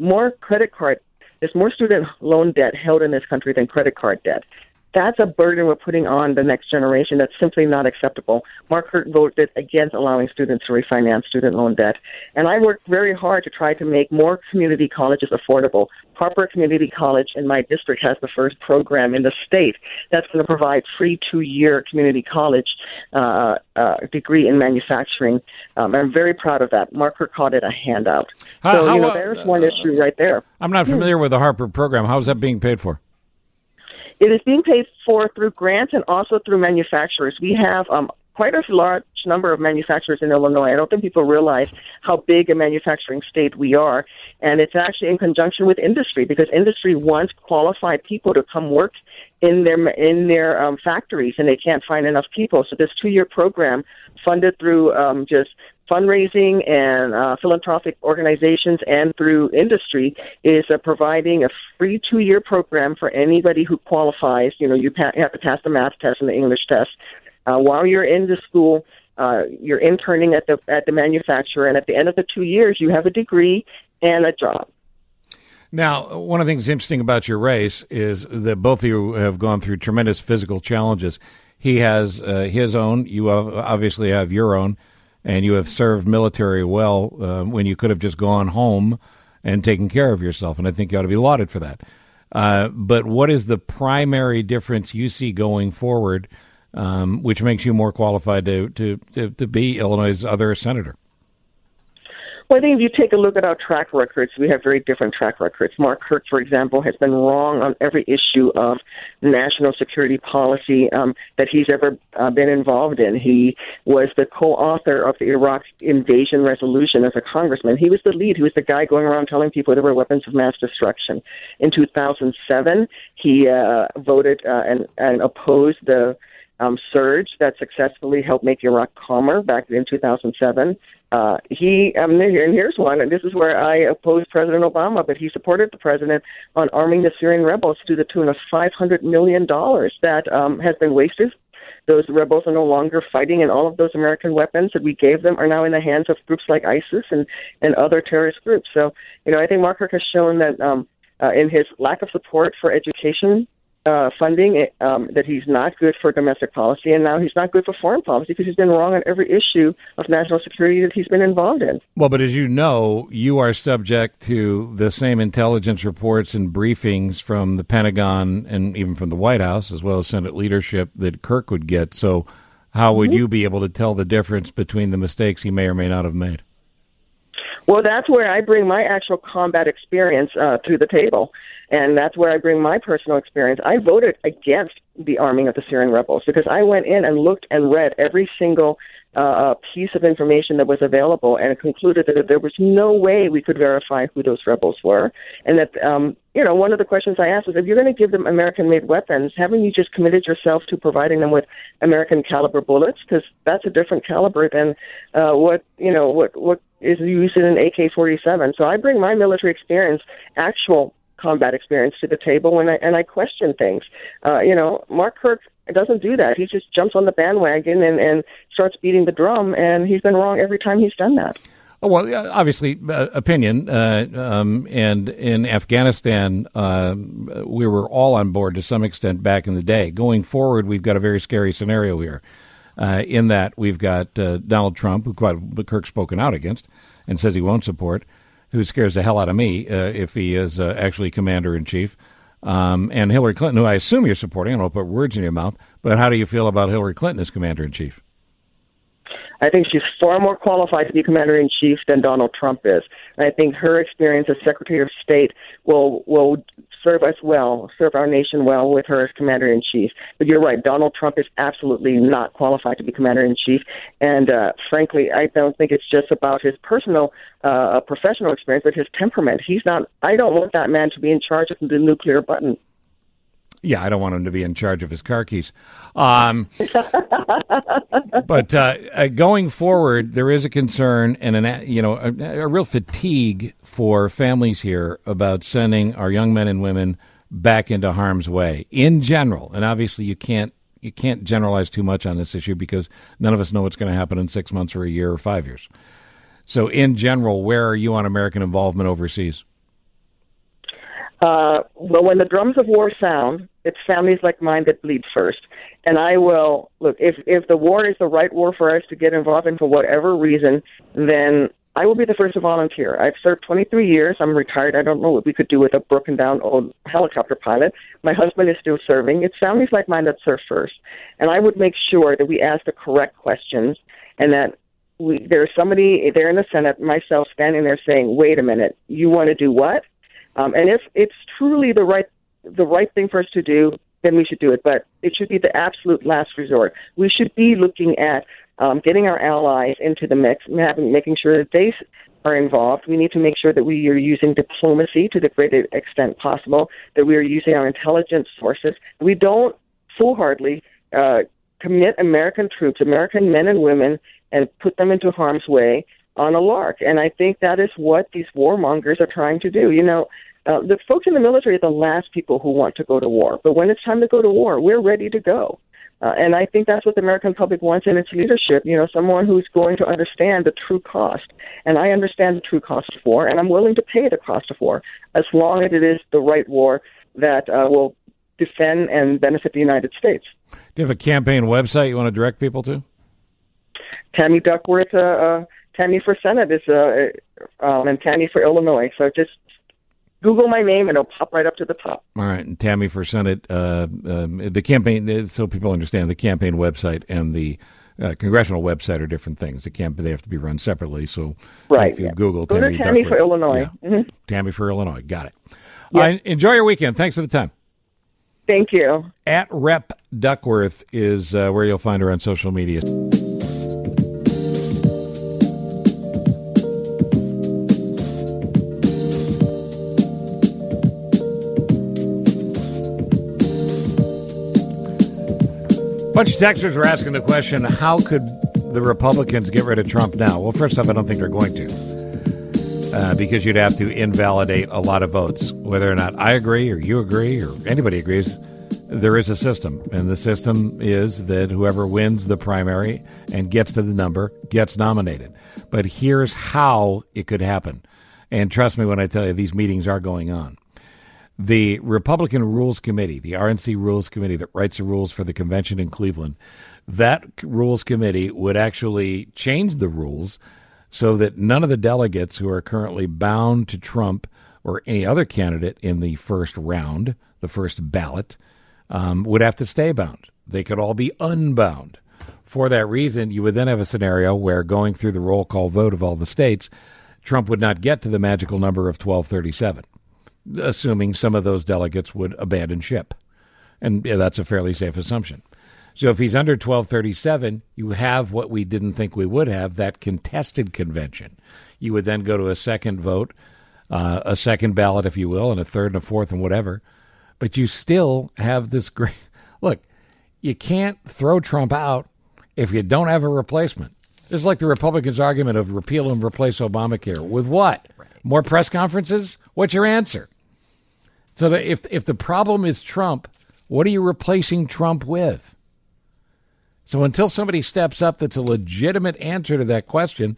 more student loan debt held in this country than credit card debt. That's a burden we're putting on the next generation that's simply not acceptable. Mark Kirk voted against allowing students to refinance student loan debt. And I worked very hard to try to make more community colleges affordable. Harper Community College in my district has the first program in the state that's going to provide free 2-year community college degree in manufacturing. I'm very proud of that. Mark Kirk called it a handout. There's one issue right there. I'm not familiar with the Harper program. How's that being paid for? It is being paid for through grants and also through manufacturers. We have quite a large number of manufacturers in Illinois. I don't think people realize how big a manufacturing state we are. And it's actually in conjunction with industry, because industry wants qualified people to come work in their factories, and they can't find enough people. So this 2-year program, funded through just fundraising and philanthropic organizations and through industry, is providing a free 2-year program for anybody who qualifies. You have to pass the math test and the English test. While you're in the school, you're interning at the manufacturer, and at the end of the 2 years, you have a degree and a job. Now, one of the things interesting about your race is that both of you have gone through tremendous physical challenges. He has his own. You obviously have your own, and you have served military well when you could have just gone home and taken care of yourself, and I think you ought to be lauded for that. But what is the primary difference you see going forward, which makes you more qualified to be Illinois' other senator? Well, I think if you take a look at our track records, we have very different track records. Mark Kirk, for example, has been wrong on every issue of national security policy that he's ever been involved in. He was the co-author of the Iraq invasion resolution as a congressman. He was the lead. He was the guy going around telling people there were weapons of mass destruction. In 2007, he voted and opposed the surge that successfully helped make Iraq calmer back in 2007. And here's one, and this is where I opposed President Obama, but he supported the president on arming the Syrian rebels to the tune of $500 million that has been wasted. Those rebels are no longer fighting, and all of those American weapons that we gave them are now in the hands of groups like ISIS and other terrorist groups. So, I think Mark Kirk has shown that in his lack of support for education funding, that he's not good for domestic policy, and now he's not good for foreign policy because he's been wrong on every issue of national security that he's been involved in. Well, but as you know, you are subject to the same intelligence reports and briefings from the Pentagon and even from the White House, as well as Senate leadership, that Kirk would get. So how would you be able to tell the difference between the mistakes he may or may not have made? Well, that's where I bring my actual combat experience to the table. And that's where I bring my personal experience. I voted against the arming of the Syrian rebels because I went in and looked and read every single piece of information that was available and concluded that there was no way we could verify who those rebels were. And that, one of the questions I asked was, if you're going to give them American-made weapons, haven't you just committed yourself to providing them with American-caliber bullets? Because that's a different caliber than what is used in an AK-47. So I bring my military experience, actual combat experience, to the table and I question things. Mark Kirk doesn't do that. He just jumps on the bandwagon and starts beating the drum, and he's been wrong every time he's done that. Oh, well, yeah, obviously, opinion. And in Afghanistan, we were all on board to some extent back in the day. Going forward, we've got a very scary scenario here. In that we've got Donald Trump, who Kirk's spoken out against and says he won't support, who scares the hell out of me if he is actually commander-in-chief. And Hillary Clinton, who I assume you're supporting. I don't put words in your mouth, but how do you feel about Hillary Clinton as commander-in-chief? I think she's far more qualified to be commander-in-chief than Donald Trump is. And I think her experience as Secretary of State will serve us well, serve our nation well with her as commander-in-chief. But you're right, Donald Trump is absolutely not qualified to be commander-in-chief. And frankly, I don't think it's just about his personal, professional experience, but his temperament. I don't want that man to be in charge of the nuclear button. Yeah, I don't want him to be in charge of his car keys. But going forward, there is a concern and a real fatigue for families here about sending our young men and women back into harm's way in general. And obviously, you can't generalize too much on this issue because none of us know what's going to happen in 6 months or a year or 5 years. So, in general, where are you on American involvement overseas? Well, when the drums of war sound, it's families like mine that bleed first. And I will, look, if the war is the right war for us to get involved in for whatever reason, then I will be the first to volunteer. I've served 23 years. I'm retired. I don't know what we could do with a broken down old helicopter pilot. My husband is still serving. It's families like mine that serve first. And I would make sure that we ask the correct questions and that there's somebody there in the Senate, myself, standing there saying, wait a minute, you want to do what? And if it's truly the right thing for us to do, then we should do it. But it should be the absolute last resort. We should be looking at getting our allies into the mix, making sure that they are involved. We need to make sure that we are using diplomacy to the greatest extent possible, that we are using our intelligence sources. We don't foolhardily commit American troops, American men and women, and put them into harm's way on a lark. And I think that is what these warmongers are trying to do. The folks in the military are the last people who want to go to war. But when it's time to go to war, we're ready to go. And I think that's what the American public wants in its leadership, someone who's going to understand the true cost. And I understand the true cost of war, and I'm willing to pay the cost of war as long as it is the right war that will defend and benefit the United States. Do you have a campaign website you want to direct people to? Tammy Duckworth, Tammy for Senate is, and Tammy for Illinois. So just Google my name and it'll pop right up to the top. All right. And Tammy for Senate, the campaign, so people understand, the campaign website and the congressional website are different things. They have to be run separately. So right, if you Google Go Tammy to Tammy Duckworth, for Illinois. Yeah. Mm-hmm. Tammy for Illinois. Got it. Yep. Enjoy your weekend. Thanks for the time. Thank you. At Rep Duckworth is where you'll find her on social media. A bunch of texters were asking the question, how could the Republicans get rid of Trump now? Well, first off, I don't think they're going to, because you'd have to invalidate a lot of votes. Whether or not I agree or you agree or anybody agrees, there is a system. And the system is that whoever wins the primary and gets to the number gets nominated. But here's how it could happen. And trust me when I tell you, these meetings are going on. The Republican Rules Committee, the RNC Rules Committee that writes the rules for the convention in Cleveland, that Rules Committee would actually change the rules so that none of the delegates who are currently bound to Trump or any other candidate in the first round, the first ballot, would have to stay bound. They could all be unbound. For that reason, you would then have a scenario where going through the roll call vote of all the states, Trump would not get to the magical number of 1237. Assuming some of those delegates would abandon ship. And that's a fairly safe assumption. So if he's under 1237, you have what we didn't think we would have, that contested convention. You would then go to a second vote, a second ballot, if you will, and a third and a fourth and whatever. But you still have this great... Look, you can't throw Trump out if you don't have a replacement. It's like the Republicans' argument of repeal and replace Obamacare. With what? Right. More press conferences? What's your answer? So that if the problem is Trump, what are you replacing Trump with? So until somebody steps up that's a legitimate answer to that question,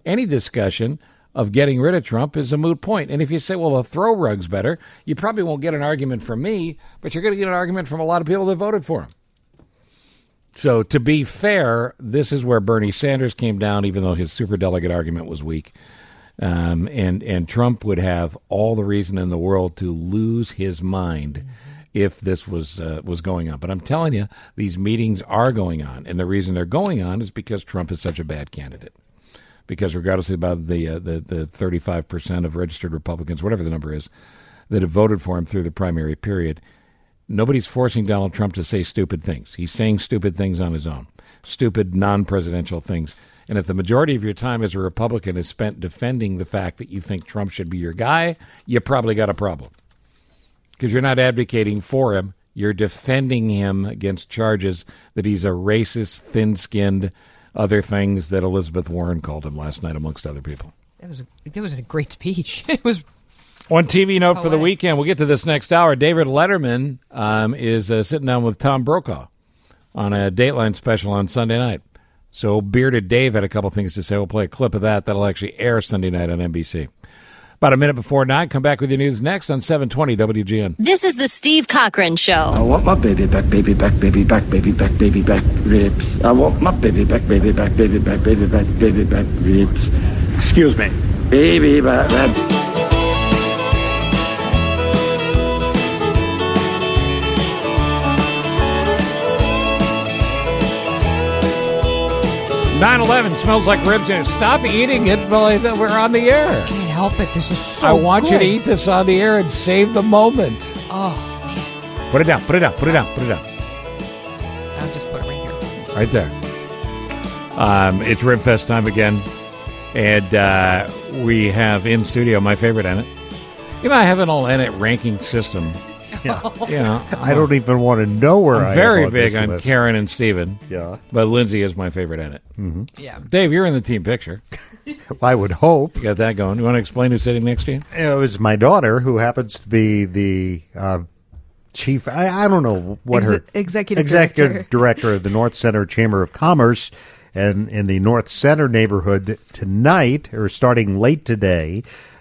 any discussion of getting rid of Trump is a moot point. And if you say, well, a throw rug's better, you probably won't get an argument from me, but you're going to get an argument from a lot of people that voted for him. So to be fair, this is where Bernie Sanders came down, even though his superdelegate argument was weak. And Trump would have all the reason in the world to lose his mind if this was going on. But I'm telling you, these meetings are going on. And the reason they're going on is because Trump is such a bad candidate. Because regardless about the 35% of registered Republicans, whatever the number is, that have voted for him through the primary period, nobody's forcing Donald Trump to say stupid things. He's saying stupid things on his own, stupid non-presidential things. And if the majority of your time as a Republican is spent defending the fact that you think Trump should be your guy, you probably got a problem. Because you're not advocating for him. You're defending him against charges that he's a racist, thin-skinned, other things that Elizabeth Warren called him last night, amongst other people. That was a great speech. It was. One TV note for the weekend. We'll get to this next hour. David Letterman is sitting down with Tom Brokaw on a Dateline special on Sunday night. So Bearded Dave had a couple things to say. We'll play a clip of that. That'll actually air Sunday night on NBC. About a minute before 9. Come back with your news next on 720 WGN. This is the Steve Cochran Show. I want my baby back, baby back, baby back, baby back, baby back ribs. I want my baby back, baby back, baby back, baby back, baby back ribs. Excuse me. Baby back. 9/11 smells like ribs. Stop eating it while we're on the air. I can't help it. This is so I want you good. to eat this on the air and save the moment. Oh, man. Put it down, put it down, put it down, put it down. I'll just put it right here. Right there. It's Ribfest time again. And we have in studio my favorite Ennett. You know, I have an old Ennett ranking system. Yeah. You know, I don't even want to know where I'm I very am on big this on list. Karen and Steven. Yeah. But Lindsay is my favorite Ennett. Mm-hmm. Yeah. Dave, you're in the team picture. I would hope. You got that going. You want to explain who's sitting next to you? It was my daughter, who happens to be the chief. I don't know what her executive director of the North Center Chamber of Commerce, and in the North Center neighborhood tonight, or starting late today,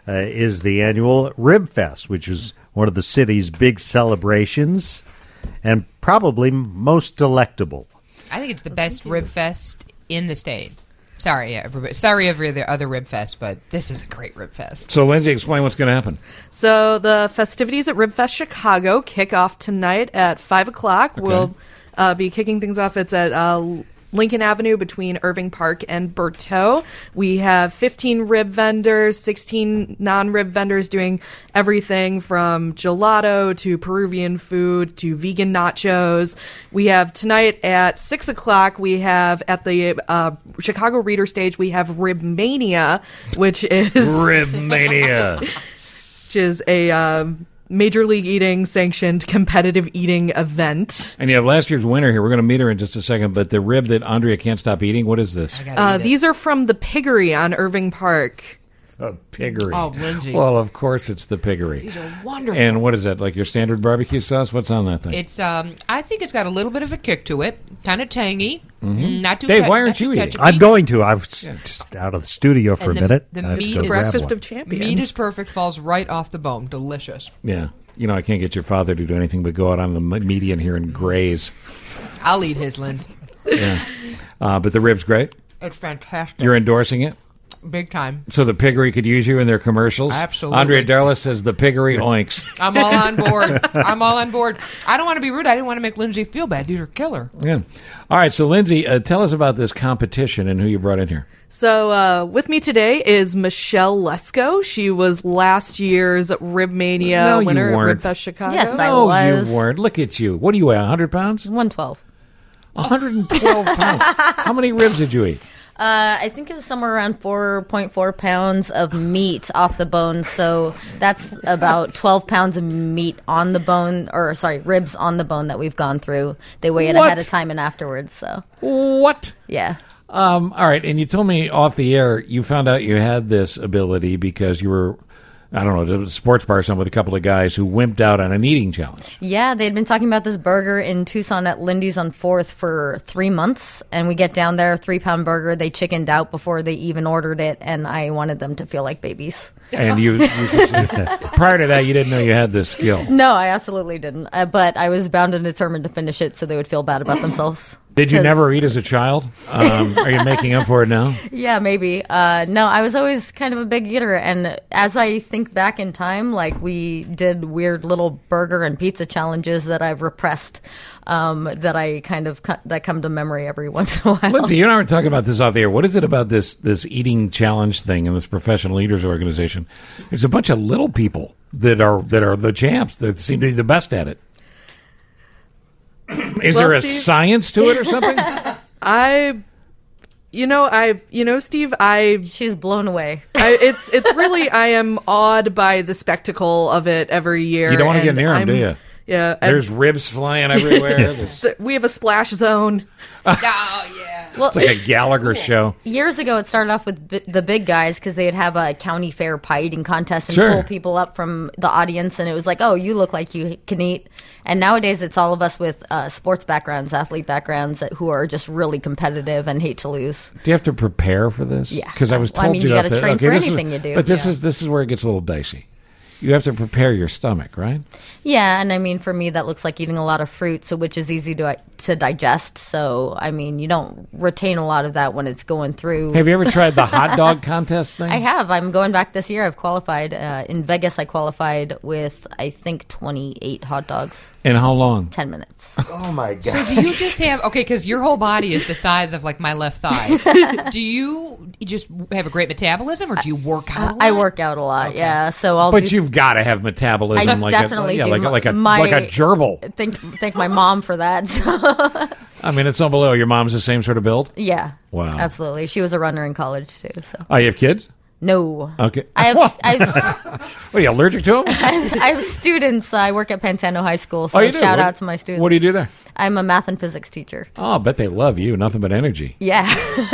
is the annual Rib Fest, which is one of the city's big celebrations, and probably most delectable. I think it's the best Rib Fest in the state. Sorry, everybody. Sorry, every other Rib Fest, but this is a great Rib Fest. So, Lindsay, explain what's going to happen. So the festivities at Ribfest Chicago kick off tonight at 5 o'clock. Okay. We'll be kicking things off. It's at Lincoln Avenue between Irving Park and Berteau. We have 15 rib vendors, 16 non-rib vendors doing everything from gelato to Peruvian food to vegan nachos. We have tonight at 6 o'clock, we have at the Chicago Reader Stage, we have Rib Mania, which is... Rib Mania. which is a... Major League Eating sanctioned competitive eating event. And you have last year's winner here. We're going to meet her in just a second. But the rib that Andrea can't stop eating, what is this? These are from the Piggery on Irving Park. A piggery. Oh, Lindsay. Well, of course it's the piggery. These are wonderful. And what is that, like your standard barbecue sauce? What's on that thing? It's I think it's got a little bit of a kick to it, kind of tangy, not too. Dave, why aren't you eating? I'm going to. I was just out of the studio for And a minute. The I have to meat go is grab breakfast one. of champions. Meat is perfect, falls right off the bone, delicious. Yeah. You know, I can't get your father to do anything but go out on the median here and graze. I'll eat his, Linz. Yeah. But the rib's great. It's fantastic. You're endorsing it? Big time. So the piggery could use you in their commercials? Absolutely. Andrea Darlis says the piggery oinks. I'm all on board. I'm all on board. I don't want to be rude. I didn't want to make Lindsay feel bad. These are killer. Yeah. All right, so Lindsay, tell us about this competition and who you brought in here. So with me today is Michelle Lesko. She was last year's Rib Mania winner at Ribfest Chicago. Yes, I No, was. you weren't. Look at you. What do you weigh, 100 pounds? 112. 112 pounds. How many ribs did you eat? I think it was somewhere around 4.4 pounds of meat off the bone. So that's about 12 pounds of meat on the bone, or sorry, ribs on the bone that we've gone through. They weigh it ahead of time and afterwards. So what? Yeah. All right, and you told me off the air you found out you had this ability because you were I don't know, a sports bar or something with a couple of guys who wimped out on an eating challenge. Yeah, they'd been talking about this burger in Tucson at Lindy's on 4th for 3 months. And we get down there, 3-pound burger. They chickened out before they even ordered it. And I wanted them to feel like babies. And you prior to that, you didn't know you had this skill. No, I absolutely didn't. But I was bound and determined to finish it so they would feel bad about themselves. Did you 'Cause- never eat as a child? Are you making up for it now? Yeah, maybe. No, I was always kind of a big eater. And as I think back in time, like we did weird little burger and pizza challenges that I've repressed that I kind of that come to memory every once in a while. Lindsay, you and I were talking about this off the air. What is it about this eating challenge thing in this professional eaters organization? There's a bunch of little people that are the champs. That seem to be the best at it. Is there a Steve- science to it or something? Steve, she's blown away. It's really, I am awed by the spectacle of it every year. You don't want to get and near them, I'm- do you? Yeah. There's ribs flying everywhere. We have a splash zone. Oh, yeah. Well, It's like a Gallagher show. years ago, it started off with the big guys because they'd have a county fair pie eating contest and Sure. pull people up from the audience, and it was like, oh, you look like you can eat. And nowadays, it's all of us with sports backgrounds, athlete backgrounds, who are just really competitive and hate to lose. Do you have to prepare for this? Yeah. Because I was Well, I told mean, you you have gotta to train for this anything is, you do. But this Yeah. is where it gets a little dicey. You have to prepare your stomach, right? Yeah, and I mean, for me, that looks like eating a lot of fruit, so which is easy to digest. So, I mean, you don't retain a lot of that when it's going through. Have you ever tried the hot dog contest thing? I have. I'm going back this year. I've qualified. In Vegas, I qualified with, I think, 28 hot dogs. In how long? 10 minutes. Oh, my God. So do you just have, okay, because your whole body is the size of like my left thigh. Do you just have a great metabolism or do you work out a lot? I work out a lot, yeah. So I'll But do, you've got to have metabolism I like definitely a, do. like a My- gerbil. Thank my mom for that. So, I mean, it's unbelievable. Your mom's the same sort of build? yeah. Wow. Absolutely. She was a runner in college, too. So Oh, you have kids? no. Okay. I have What, are you allergic to them? I have students. I work at Pantano High School, so Oh, you do? shout What- out to my students. What do you do there? I'm a math and physics teacher. Oh, I bet they love you. Nothing but energy. Yeah.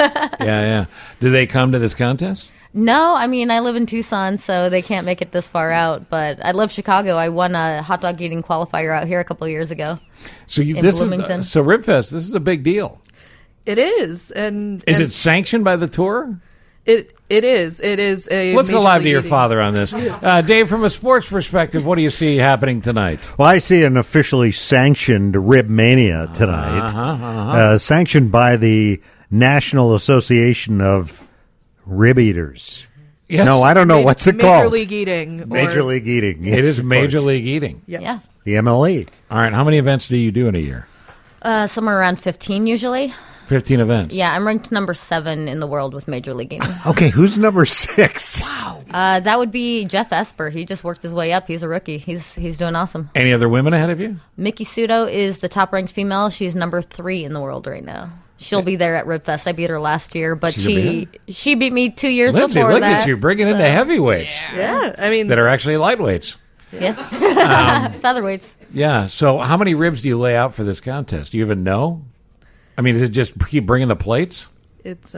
Yeah. Do they come to this contest? No, I mean, I live in Tucson, so they can't make it this far out. But I love Chicago. I won a hot dog eating qualifier out here a couple of years ago. So in this Bloomington. is so Ribfest. This is a big deal. It is. And Is it sanctioned by the tour? It is. It is a. Let's go major live to league your eating- father on this. Dave, from a sports perspective, what do you see happening tonight? Well, I see an officially sanctioned Rib Mania tonight, sanctioned by the National Association of Rib Eaters. Yes. No, I don't know what's it Major called. League Eating. Major League Eating. It yes, is of Major course. League Eating. Yes. Yeah. The MLE. All right. How many events do you do in a year? Somewhere around 15 usually. 15 events. Yeah, I'm ranked number 7 in the world with Major League Eating. Okay, who's number 6? That would be Jeff Esper. He just worked his way up. He's a rookie. He's doing awesome. Any other women ahead of you? Mickey Sudo is the top ranked female. She's number 3 in the world right now. She'll be there at Ribfest. I beat her last year, but She's gonna be she beat me 2 years Lindsay, before look that. at you bringing into heavyweights Yeah. I mean, that are actually lightweights. Yeah. Featherweights. Yeah. So how many ribs do you lay out for this contest? Do you even know? I mean, does it just keep bringing the plates? it's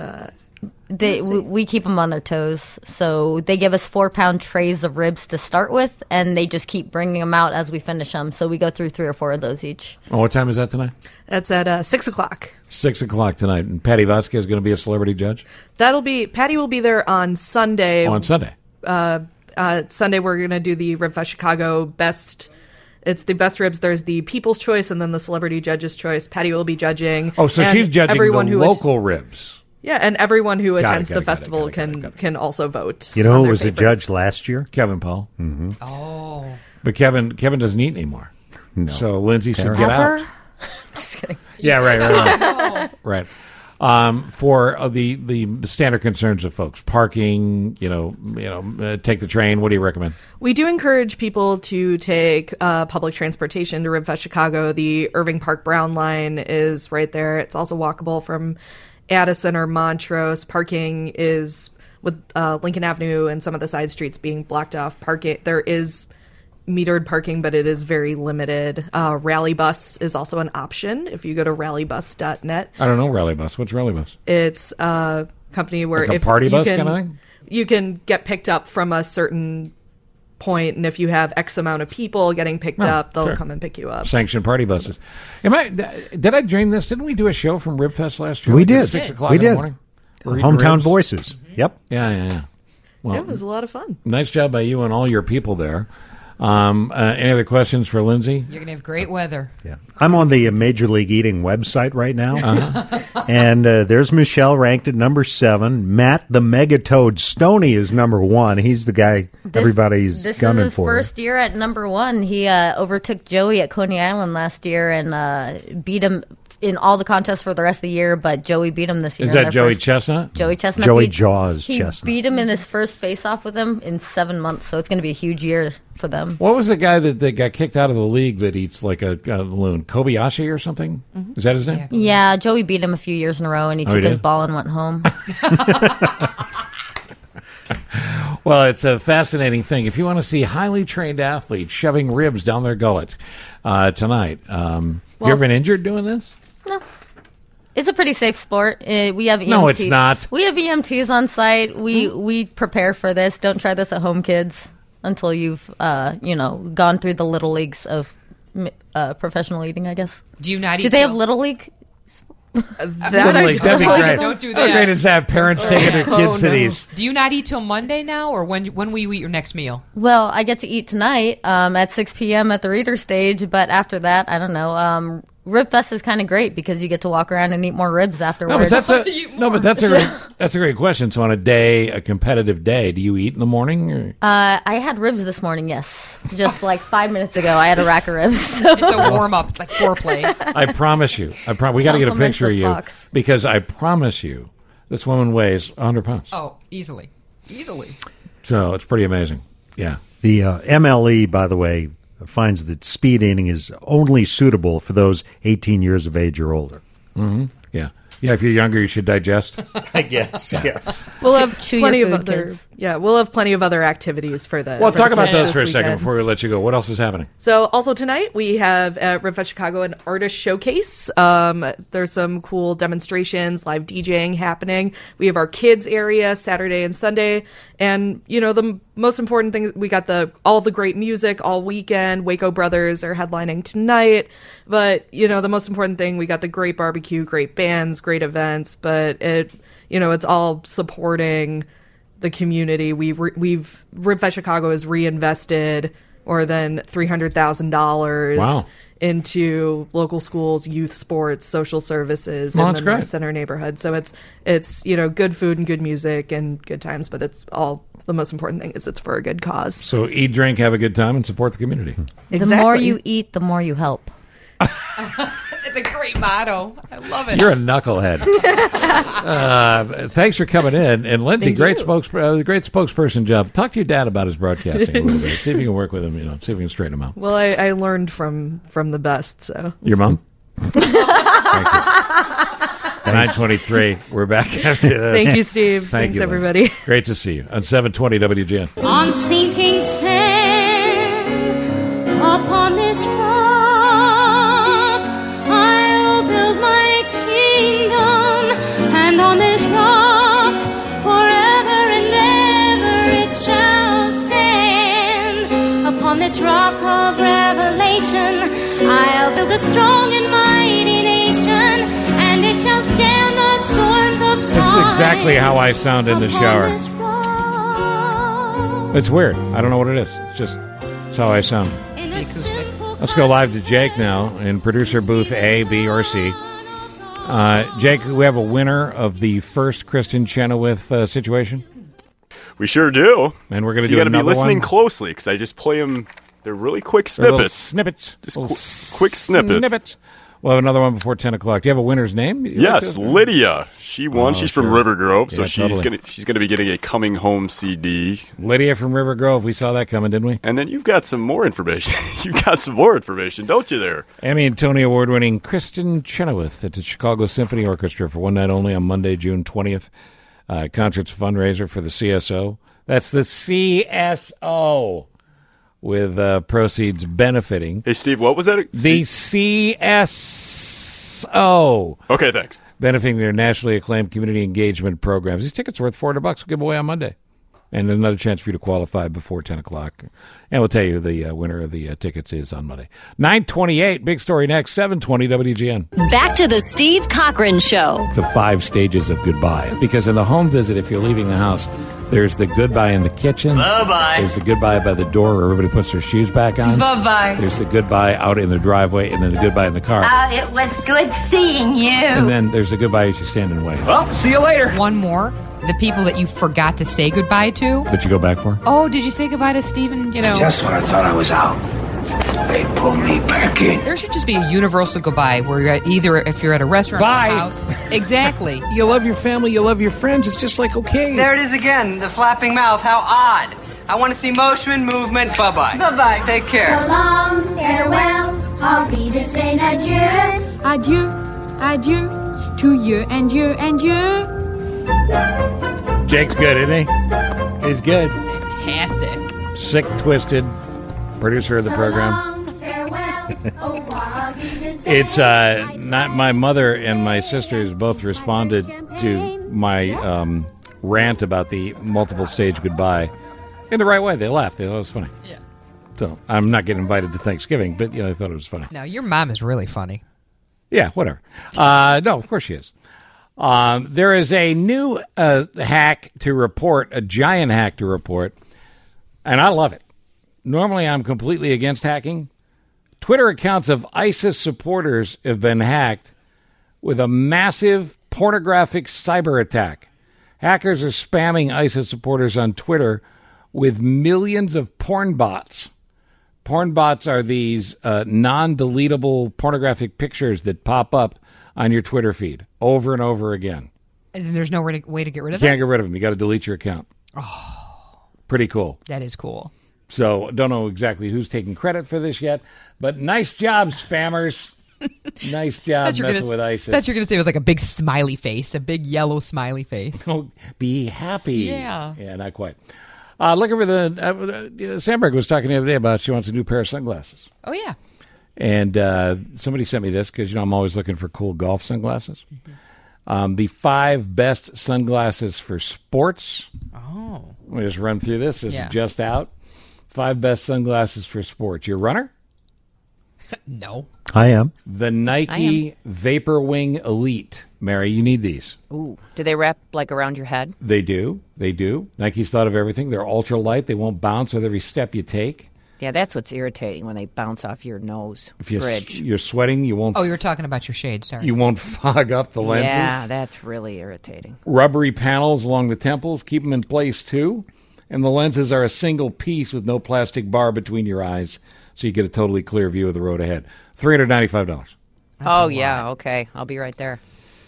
We keep them on their toes. So they give us 4-pound trays of ribs to start with, and they just keep bringing them out as we finish them. So we go through 3 or 4 of those each. Oh, what time is that tonight? that's at 6:00. 6 o'clock tonight. And Patty Vasquez is going to be a celebrity judge? Patty will be there on Sunday. Oh, on Sunday. Sunday we're going to do the Ribfest Chicago best. It's the best ribs. There's the People's Choice and then the Celebrity Judge's Choice. Patty will be judging. Oh, so and she's judging everyone the who local ribs. Yeah, and everyone who Got it, attends got the it, got it, festival got it. can also vote. You know on who their was a favorites. judge last year? Kevin Paul. Mm-hmm. Oh. But Kevin doesn't eat anymore. No. So Lindsay said, Ever? get Ever? out. Just kidding. Yeah, right. Right. For the standard concerns of folks, parking, take the train. What do you recommend? We do encourage people to take public transportation to Ribfest Chicago. The Irving Park Brown line is right there. It's also walkable from Addison or Montrose. Parking is with Lincoln Avenue and some of the side streets being blocked off. Parking there is metered parking, but it is very limited. Rally Bus is also an option if you go to rallybus.net. I don't know Rally Bus. What's Rally Bus? It's a company where Like a if party you bus can, kind of thing? you can get picked up from a certain point, and if you have X amount of people getting picked up, they'll come and pick you up. Sanctioned party buses. Did I dream this? Didn't we do a show from Ribfest last year? We Like did. at 6 o'clock We in the did. morning? We're eating Hometown ribs. Voices. Yep. Yeah. Well, It was a lot of fun. nice job by you and all your people there. Any other questions for Lindsay? You're going to have great weather. Yeah. I'm on the Major League Eating website right now. And there's Michelle ranked at number 7. Matt the Megatoad Stoney is number 1. He's the guy everybody's This gunning is his for. first year at number 1. He overtook Joey at Coney Island last year and beat him in all the contests for the rest of the year, but Joey beat him this year. Is in that their Joey first- Chestnut? Joey Chestnut. Joey beat- Jaws he Chestnut. beat him in his first face-off with him in 7 months, so it's going to be a huge year for them. What was the guy that got kicked out of the league that eats like a loon? Kobayashi or something? Is that his name? Yeah, Joey beat him a few years in a row, and he Oh, he took his did? ball and went home. Well, it's a fascinating thing. If you want to see highly trained athletes shoving ribs down their gullet tonight, you ever been injured doing this? No. It's a pretty safe sport. We have EMTs. No, it's not. We have EMTs on site. We prepare for this. Don't try this at home, kids, until you've gone through the little leagues of professional eating, I guess. Do you not eat Do they have till- little league? Little League, that'd be great. Don't do How that. great is to have parents taking their kids to these? Do you not eat till Monday now, or when will you eat your next meal? Well, I get to eat tonight at 6 p.m. at the reader stage, but after that, I don't know. Rib Fest is kind of great because you get to walk around and eat more ribs No, afterwards. but that's a great question. So on a competitive day, do you eat in the morning? Or? I had ribs this morning, yes. Just like 5 minutes ago, I had a rack of ribs. So. It's a warm-up. It's like foreplay. I promise you. we got to get a Compliments picture of of you Fox. because I promise you, this woman weighs 100 pounds. Oh, easily. So it's pretty amazing. Yeah. The MLE, by the way, finds that speed eating is only suitable for those 18 years of age or older. Mm-hmm. Yeah. Yeah, if you're younger, you should digest. I guess, yes. We'll have Chew plenty your of food, other kids. we'll have plenty of other activities for the. Well, for talk the about kids those this for a second weekend. before we let you go. What else is happening? So also tonight we have at Ribfest Chicago an artist showcase. There's some cool demonstrations, live DJing happening. We have our kids area Saturday and Sunday, and the most important thing, we got all the great music all weekend. Waco Brothers are headlining tonight, but the most important thing, we got the great barbecue, great bands, great events, but it's all supporting the community. We've Ribfest Chicago has reinvested more than $300,000 Wow. into local schools, youth sports, social services Well, in that's the great. North Center neighborhood. So it's good food and good music and good times, but it's all the most important thing is it's for a good cause. So eat, drink, have a good time, and support the community. The more you eat, the more you help. It's a great motto. I love it. You're a knucklehead. Thanks for coming in. And Lindsay, great spokesperson job. Talk to your dad about his broadcasting a little bit. See if you can work with him, see if you can straighten him out. Well, I learned from the best, so. Your mom? 9:23. We're back after this. Thank you, Steve. Thank Thanks, you, everybody. Lindsay. Great to see you on 720 WGN. On sinking sand, upon this rock, I'll build my kingdom, and on this rock, forever and ever it shall stand. Upon this rock of revelation, I'll build a strong and mighty nation, and it shall stand the storms of time. This is exactly how I sound in the shower. It's weird. I don't know what it is. It's how I sound. Let's go live to Jake now in producer booth A, B, or C. Jake, we have a winner of the first Kristen Chenoweth situation. We sure do. And we're going to So do you got to be another listening one. closely because I just play them. They're really quick They're little snippets. snippets. Quick snippets. Snippets. We'll have another one before 10 o'clock. Do you have a winner's name? Yes, Lydia. She won. Oh, she's from sure. River Grove, so Yeah, totally. she's gonna be getting a Coming Home CD. Lydia from River Grove. We saw that coming, didn't we? And then you've got some more information. You've got some more information, don't you? There. Emmy and Tony Award-winning Kristen Chenoweth at the Chicago Symphony Orchestra for one night only on Monday, June 20th. Concerts fundraiser for the CSO. That's the CSO, with proceeds benefiting. Hey, Steve, what was that? The CSO. Okay, thanks. Benefiting their nationally acclaimed community engagement programs. These tickets are worth $400. We'll give away on Monday. And there's another chance for you to qualify before 10 o'clock. And we'll tell you the winner of the tickets is on Monday. 9:28, big story next, 7:20 WGN. Back to the Steve Cochran Show. The 5 stages of goodbye. Because in the home visit, if you're leaving the house, there's the goodbye in the kitchen. Bye-bye. There's the goodbye by the door where everybody puts their shoes back on. Bye-bye. There's the goodbye out in the driveway, and then the goodbye in the car. It was good seeing you. And then there's the goodbye as you stand and wave. Well, see you later. One more. The people that you forgot to say goodbye to. That you go back for? Oh, did you say goodbye to Steven? Just when I thought I was out, they pulled me back in. There should just be a universal goodbye where you're at either if you're at a restaurant Bye. or a house. Exactly. You love your family, you love your friends. It's just like, okay. There it is again, the flapping mouth. How odd. I want to see motion, movement. Bye-bye. Bye-bye. Take care. So long, farewell. I'll be to say adieu. Adieu, adieu, to you and you and you. Jake's good, isn't he? He's good. Fantastic. Sick, twisted, producer of the program. It's not my mother and my sisters both responded to my rant about the multiple stage goodbye in the right way. They laughed. They thought it was funny. Yeah. So I'm not getting invited to Thanksgiving, but they thought it was funny. No, your mom is really funny. Yeah, whatever. No, of course she is. There is a new hack to report, a giant hack to report, and I love it. Normally, I'm completely against hacking. Twitter accounts of ISIS supporters have been hacked with a massive pornographic cyber attack. Hackers are spamming ISIS supporters on Twitter with millions of porn bots. Porn bots are these non-deletable pornographic pictures that pop up on your Twitter feed over and over again. And then there's no way to get rid You of them? can't get rid of them. You got to delete your account. Oh, pretty cool. That is cool. So don't know exactly who's taking credit for this yet, but nice job, spammers. Nice job messing with ISIS. Thought you were going to say it was like a big smiley face, a big yellow smiley face. Oh, be happy. Yeah. Yeah, not quite. Looking for the Sandberg was talking the other day about she wants a new pair of sunglasses. Oh, yeah. And somebody sent me this because, I'm always looking for cool golf sunglasses. Mm-hmm. The 5 best sunglasses for sports. Oh. Let me just run through this. This Yeah. is just out. 5 best sunglasses for sports. You a runner? No. I am. The Nike Vaporwing Elite. Mary, you need these. Ooh. Do they wrap like around your head? They do. They do. Nike's thought of everything. They're ultra light. They won't bounce with every step you take. Yeah, that's what's irritating when they bounce off your nose If bridge. you're sweating, you won't. Oh, you were talking about your shade, sorry. You won't fog up the lenses. Yeah, that's really irritating. Rubbery panels along the temples keep them in place too. And the lenses are a single piece with no plastic bar between your eyes, so you get a totally clear view of the road ahead. $395. Yeah, okay. I'll be right there.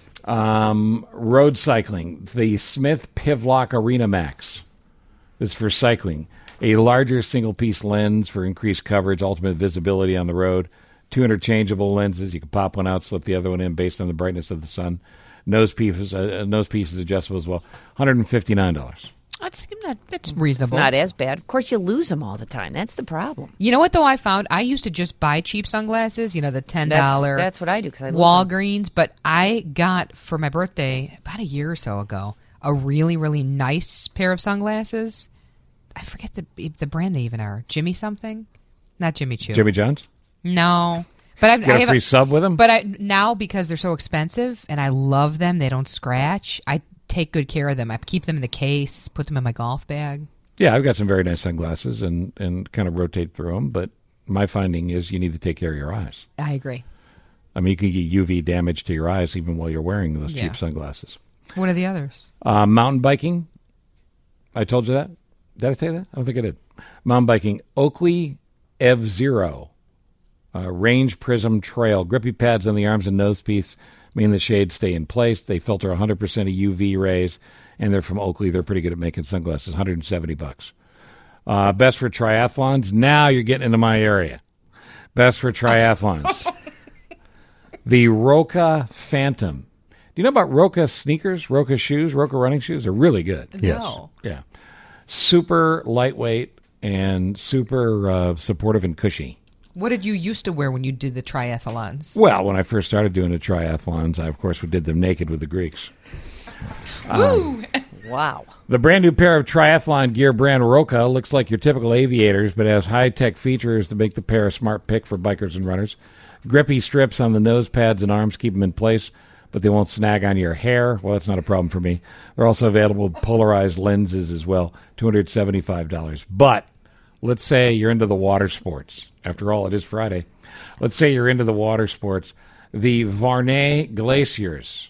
Road cycling. The Smith Pivlock Arena Max. This is for cycling. A larger single-piece lens for increased coverage, ultimate visibility on the road. 2 interchangeable lenses. You can pop one out, slip the other one in based on the brightness of the sun. Nose piece is adjustable as well. $159. That's reasonable. It's not as bad. Of course, you lose them all the time. That's the problem. You know what, though, I found? I used to just buy cheap sunglasses, the $10. That's what I do because I lose them. Walgreens, but I got, for my birthday, about a year or so ago, a really, really nice pair of sunglasses. I forget the brand they even are. Jimmy something? Not Jimmy Choo. Jimmy John's? No. But I Got a free sub with them? But now, because they're so expensive, and I love them, they don't scratch, I take good care of them. I keep them in the case, put them in my golf bag. Yeah, I've got some very nice sunglasses and kind of rotate through them, but my finding is you need to take care of your eyes. I agree. I mean, you can get UV damage to your eyes even while you're wearing those cheap sunglasses. What are the others? Mountain biking. I told you that? Did I tell you that? I don't think I did. Mountain biking. Oakley F-Zero. Range Prism Trail. Grippy pads on the arms and nose piece mean the shades stay in place. They filter 100% of UV rays, and they're from Oakley. They're pretty good at making sunglasses. $170. Best for triathlons. Now you're getting into my area. Best for triathlons. The Roka Phantom. Do you know about Roka sneakers, Roka shoes, Roka running shoes? They're really good. No. Yeah. Super lightweight and super supportive and cushy. What did you used to wear when you did the triathlons? Well, when I first started doing the triathlons, I, of course, did them naked with the Greeks. Woo! Wow. The brand new pair of triathlon gear brand Roka looks like your typical aviators, but has high-tech features to make the pair a smart pick for bikers and runners. Grippy strips on the nose pads and arms keep them in place, but they won't snag on your hair. Well, that's not a problem for me. They're also available with polarized lenses as well, $275. But let's say you're into the water sports. After all, it is Friday. Let's say you're into the water sports. The Varney Glaciers,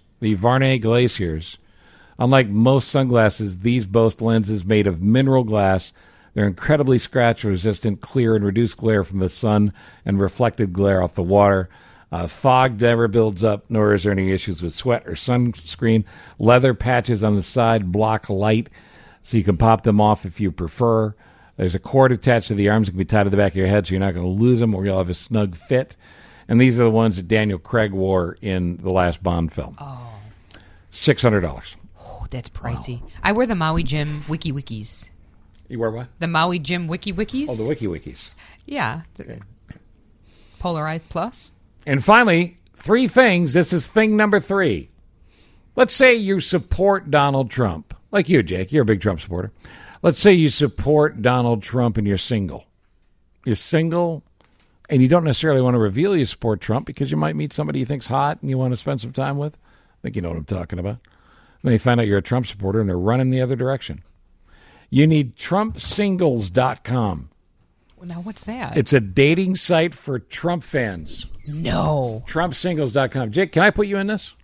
unlike most sunglasses, these boast lenses made of mineral glass. They're incredibly scratch-resistant, clear, and reduce glare from the sun and reflected glare off the water. Fog never builds up, nor is there any issues with sweat or sunscreen. Leather patches on the side block light, so you can pop them off if you prefer. There's a cord attached to the arms that can be tied to the back of your head, so you're not going to lose them, or you'll have a snug fit. And these are the ones that Daniel Craig wore in the last Bond film. Oh. $600. Oh, that's pricey. Wow. I wear the Maui Gym Wiki-Wikis. You wear what? The Maui Gym Wiki-Wikis. Oh, the Wiki-Wikis. Yeah. Okay. Polarized Plus. And finally, 3 things. This is thing number 3. Let's say you support Donald Trump. Like you, Jake. You're a big Trump supporter. Let's say you support Donald Trump and you're single. You're single, and you don't necessarily want to reveal you support Trump because you might meet somebody you think's hot and you want to spend some time with. I think you know what I'm talking about. Then you find out you're a Trump supporter and they're running the other direction. You need TrumpSingles.com. Now, what's that? It's a dating site for Trump fans. No. TrumpSingles.com. Jake, can I put you in this?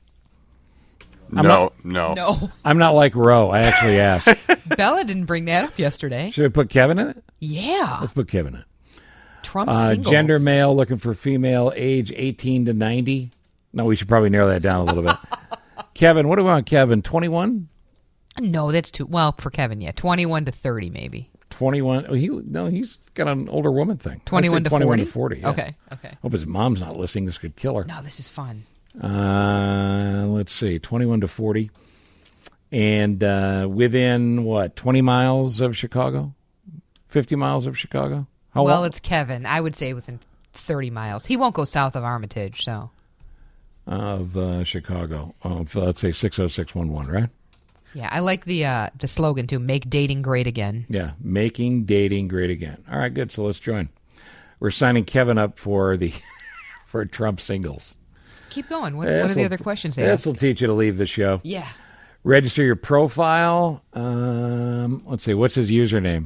No. I'm not like Roe. I actually asked. Bella didn't bring that up yesterday. Should we put Kevin in it? Yeah. Let's put Kevin in it. Trump singles. Gender male, looking for female, age 18 to 90. No, we should probably narrow that down a little bit. Kevin, what do we want, Kevin? 21? No, that's too... Well, for Kevin, yeah. 21 to 30, maybe. 21? Oh, he's got an older woman thing. 21 to 40? 21 to 40, yeah. Okay. Hope his mom's not listening. This could kill her. No, this is fun. Let's see. 21 to 40. And within, 20 miles of Chicago? 50 miles of Chicago? How long? It's Kevin. I would say within 30 miles. He won't go south of Armitage, so... Of Chicago. Let's say 60611, right? Yeah, I like the slogan, too. Make dating great again. Yeah, making dating great again. All right, good. So let's join. We're signing Kevin up for for Trump singles. Keep going. What are the other questions they This ask? will teach you to leave the show. Yeah. Register your profile. Let's see. What's his username?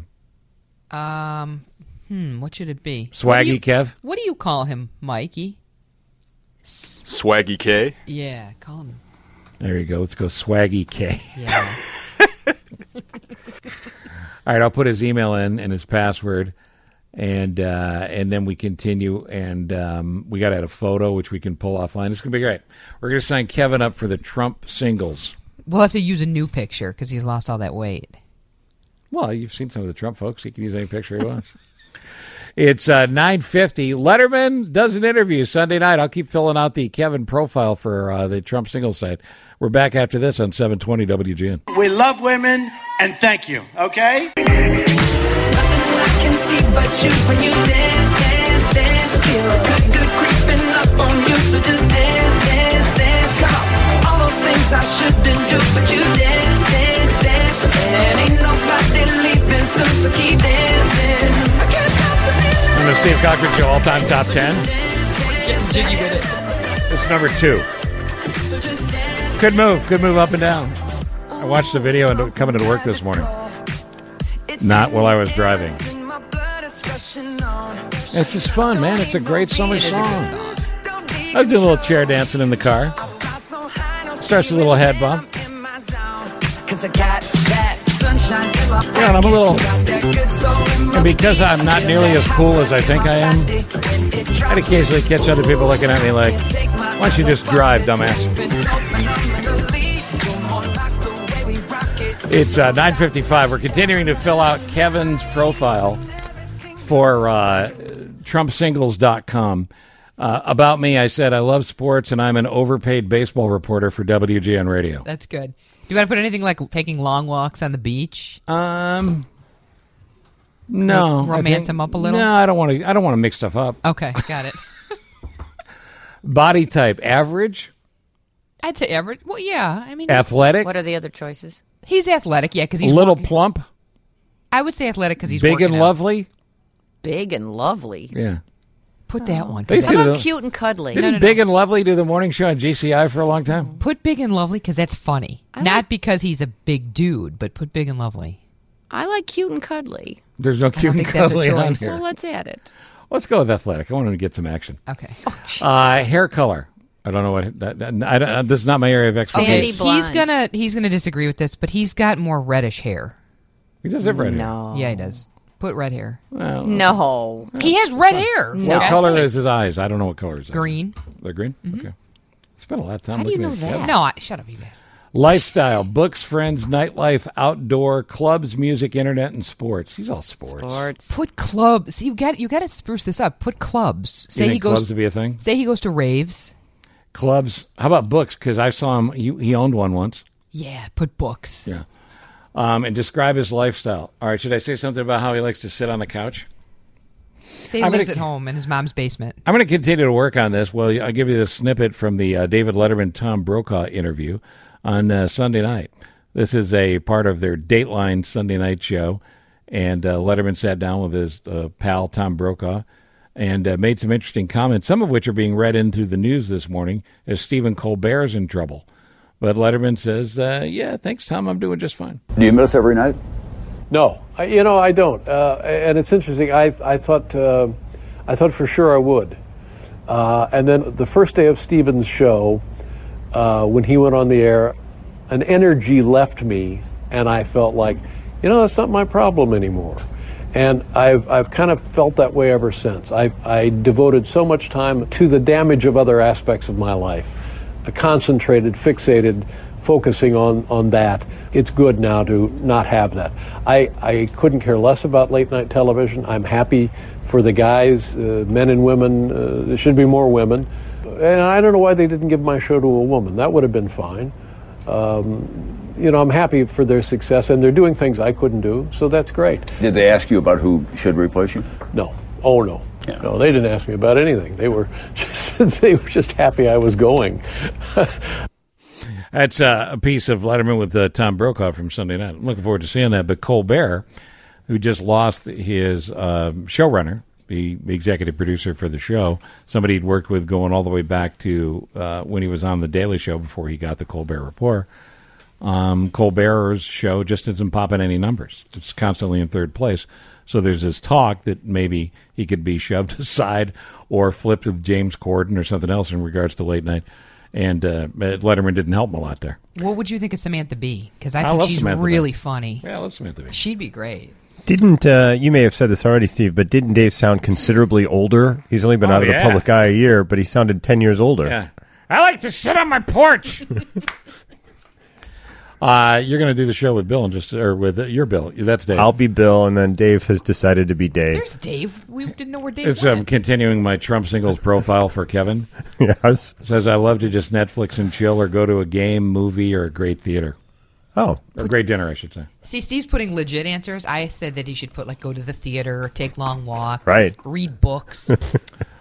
What should it be? Swaggy Kev? What do you call him, Mikey? Swaggy K? Yeah, call him. There you go. Let's go Swaggy K. Yeah. All right, I'll put his email in and his password, and then we continue, and we got to add a photo, which we can pull offline. It's going to be great. We're going to sign Kevin up for the Trump singles. We'll have to use a new picture because he's lost all that weight. Well, you've seen some of the Trump folks. He can use any picture he wants. It's 9:50. Letterman does an interview Sunday night. I'll keep filling out the Kevin profile for the Trump singles site. We're back after this on 720 WGN. We love women, and thank you, okay? I can see but you when you dance, dance, dance. Feel good creeping up on you, so just dance, dance, dance. Come on, all those things I shouldn't do, but you dance, dance, dance. And ain't nobody leaving soon, so keep dancing. I can't stop the feeling. On the Steve Cochran Show all-time top 10. Getting jiggy with it. It's number 2. Good move up and down. I watched the video and coming to work this morning. Not while I was driving. It's just fun, man. It's a great summer song. I was doing a little chair dancing in the car. Starts a little head bump. Yeah, and I'm a little... And because I'm not nearly as cool as I think I am, I'd occasionally catch other people looking at me like, why don't you just drive, dumbass? It's 9:55. We're continuing to fill out Kevin's profile for TrumpSingles.com. About me, I said I love sports and I'm an overpaid baseball reporter for WGN Radio. That's good. Do you want to put anything like taking long walks on the beach? No. Like romance him up a little? No, I don't want to mix stuff up. Okay, got it. Body type, average? I'd say average. Well, yeah. I mean, athletic? What are the other choices? He's athletic, yeah, because he's little walking- plump, I would say athletic because he's big working and out. lovely. Big and lovely. Yeah. Put that one. They used to How do about the- cute and cuddly? Didn't Big and Lovely do the morning show on GCI for a long time? Put Big and Lovely because that's funny. Not because he's a big dude, but put Big and Lovely. I like cute and cuddly. There's no cute and think that's a cuddly on choice. here. Well, let's add it. Let's go with athletic. I want him to get some action. Okay. Hair color. I don't know what. This is not my area of expertise. Okay, he's gonna disagree with this, but he's got more reddish hair. He does have red hair. No. Yeah, he does. Put red hair. Well, No. He has red hair. What color is his eyes? I don't know what color is. Green. They're green. Okay. Spent a lot of time. How do you looking know at that? shit. No, shut up, you guys. Lifestyle, books, friends, nightlife, outdoor, clubs, music, internet, and sports. He's all sports. Put clubs. See, you got to spruce this up. Put clubs. You think clubs would be a thing? Say he goes to raves. Clubs. How about books? Because I saw him. He owned one once. Yeah, put books. Yeah. And describe his lifestyle. All right. Should I say something about how he likes to sit on the couch? Say he lives at home in his mom's basement. I'm going to continue to work on this. Well, I'll give you the snippet from the David Letterman-Tom Brokaw interview on Sunday night. This is a part of their Dateline Sunday night show, and Letterman sat down with his pal Tom Brokaw and made some interesting comments, some of which are being read into the news this morning as Stephen Colbert's in trouble. But Letterman says, yeah, thanks, Tom. I'm doing just fine. Do you miss every night? No, I don't. And it's interesting. I thought for sure I would. And then the first day of Stephen's show, when he went on the air, an energy left me, and I felt like, that's not my problem anymore. And I've kind of felt that way ever since. I devoted so much time to the damage of other aspects of my life, concentrated, fixated, focusing on that. It's good now to not have that. I couldn't care less about late night television. I'm happy for the guys, men and women. There should be more women. And I don't know why they didn't give my show to a woman. That would have been fine. I'm happy for their success, and they're doing things I couldn't do, so that's great. Did they ask you about who should replace you? No. Oh, no. Yeah. No, they didn't ask me about anything. They were just happy I was going. That's a piece of Letterman with Tom Brokaw from Sunday night. I'm looking forward to seeing that. But Colbert, who just lost his showrunner, the executive producer for the show, somebody he'd worked with going all the way back to when he was on The Daily Show before he got the Colbert Report. Colbert's show just isn't popping any numbers. It's constantly in third place. So there's this talk that maybe he could be shoved aside or flipped with James Corden or something else in regards to late night. And Letterman didn't help him a lot there. What would you think of Samantha Bee? Because I I think love she's Samantha really Bee. funny. Yeah, I love Samantha Bee. She'd be great. Didn't you may have said this already, Steve, but didn't Dave sound considerably older? He's only been out of the public eye a year, but he sounded 10 years older. Yeah. I like to sit on my porch. You're going to do the show with Bill with your Bill. That's Dave. I'll be Bill, and then Dave has decided to be Dave. There's Dave. We didn't know where Dave It's went. continuing my Trump singles profile for Kevin. Yes. Says, I love to just Netflix and chill or go to a game, movie, or a great theater. Oh. Or a great dinner, I should say. See, Steve's putting legit answers. I said that he should put, go to the theater, take long walks, Right. read books.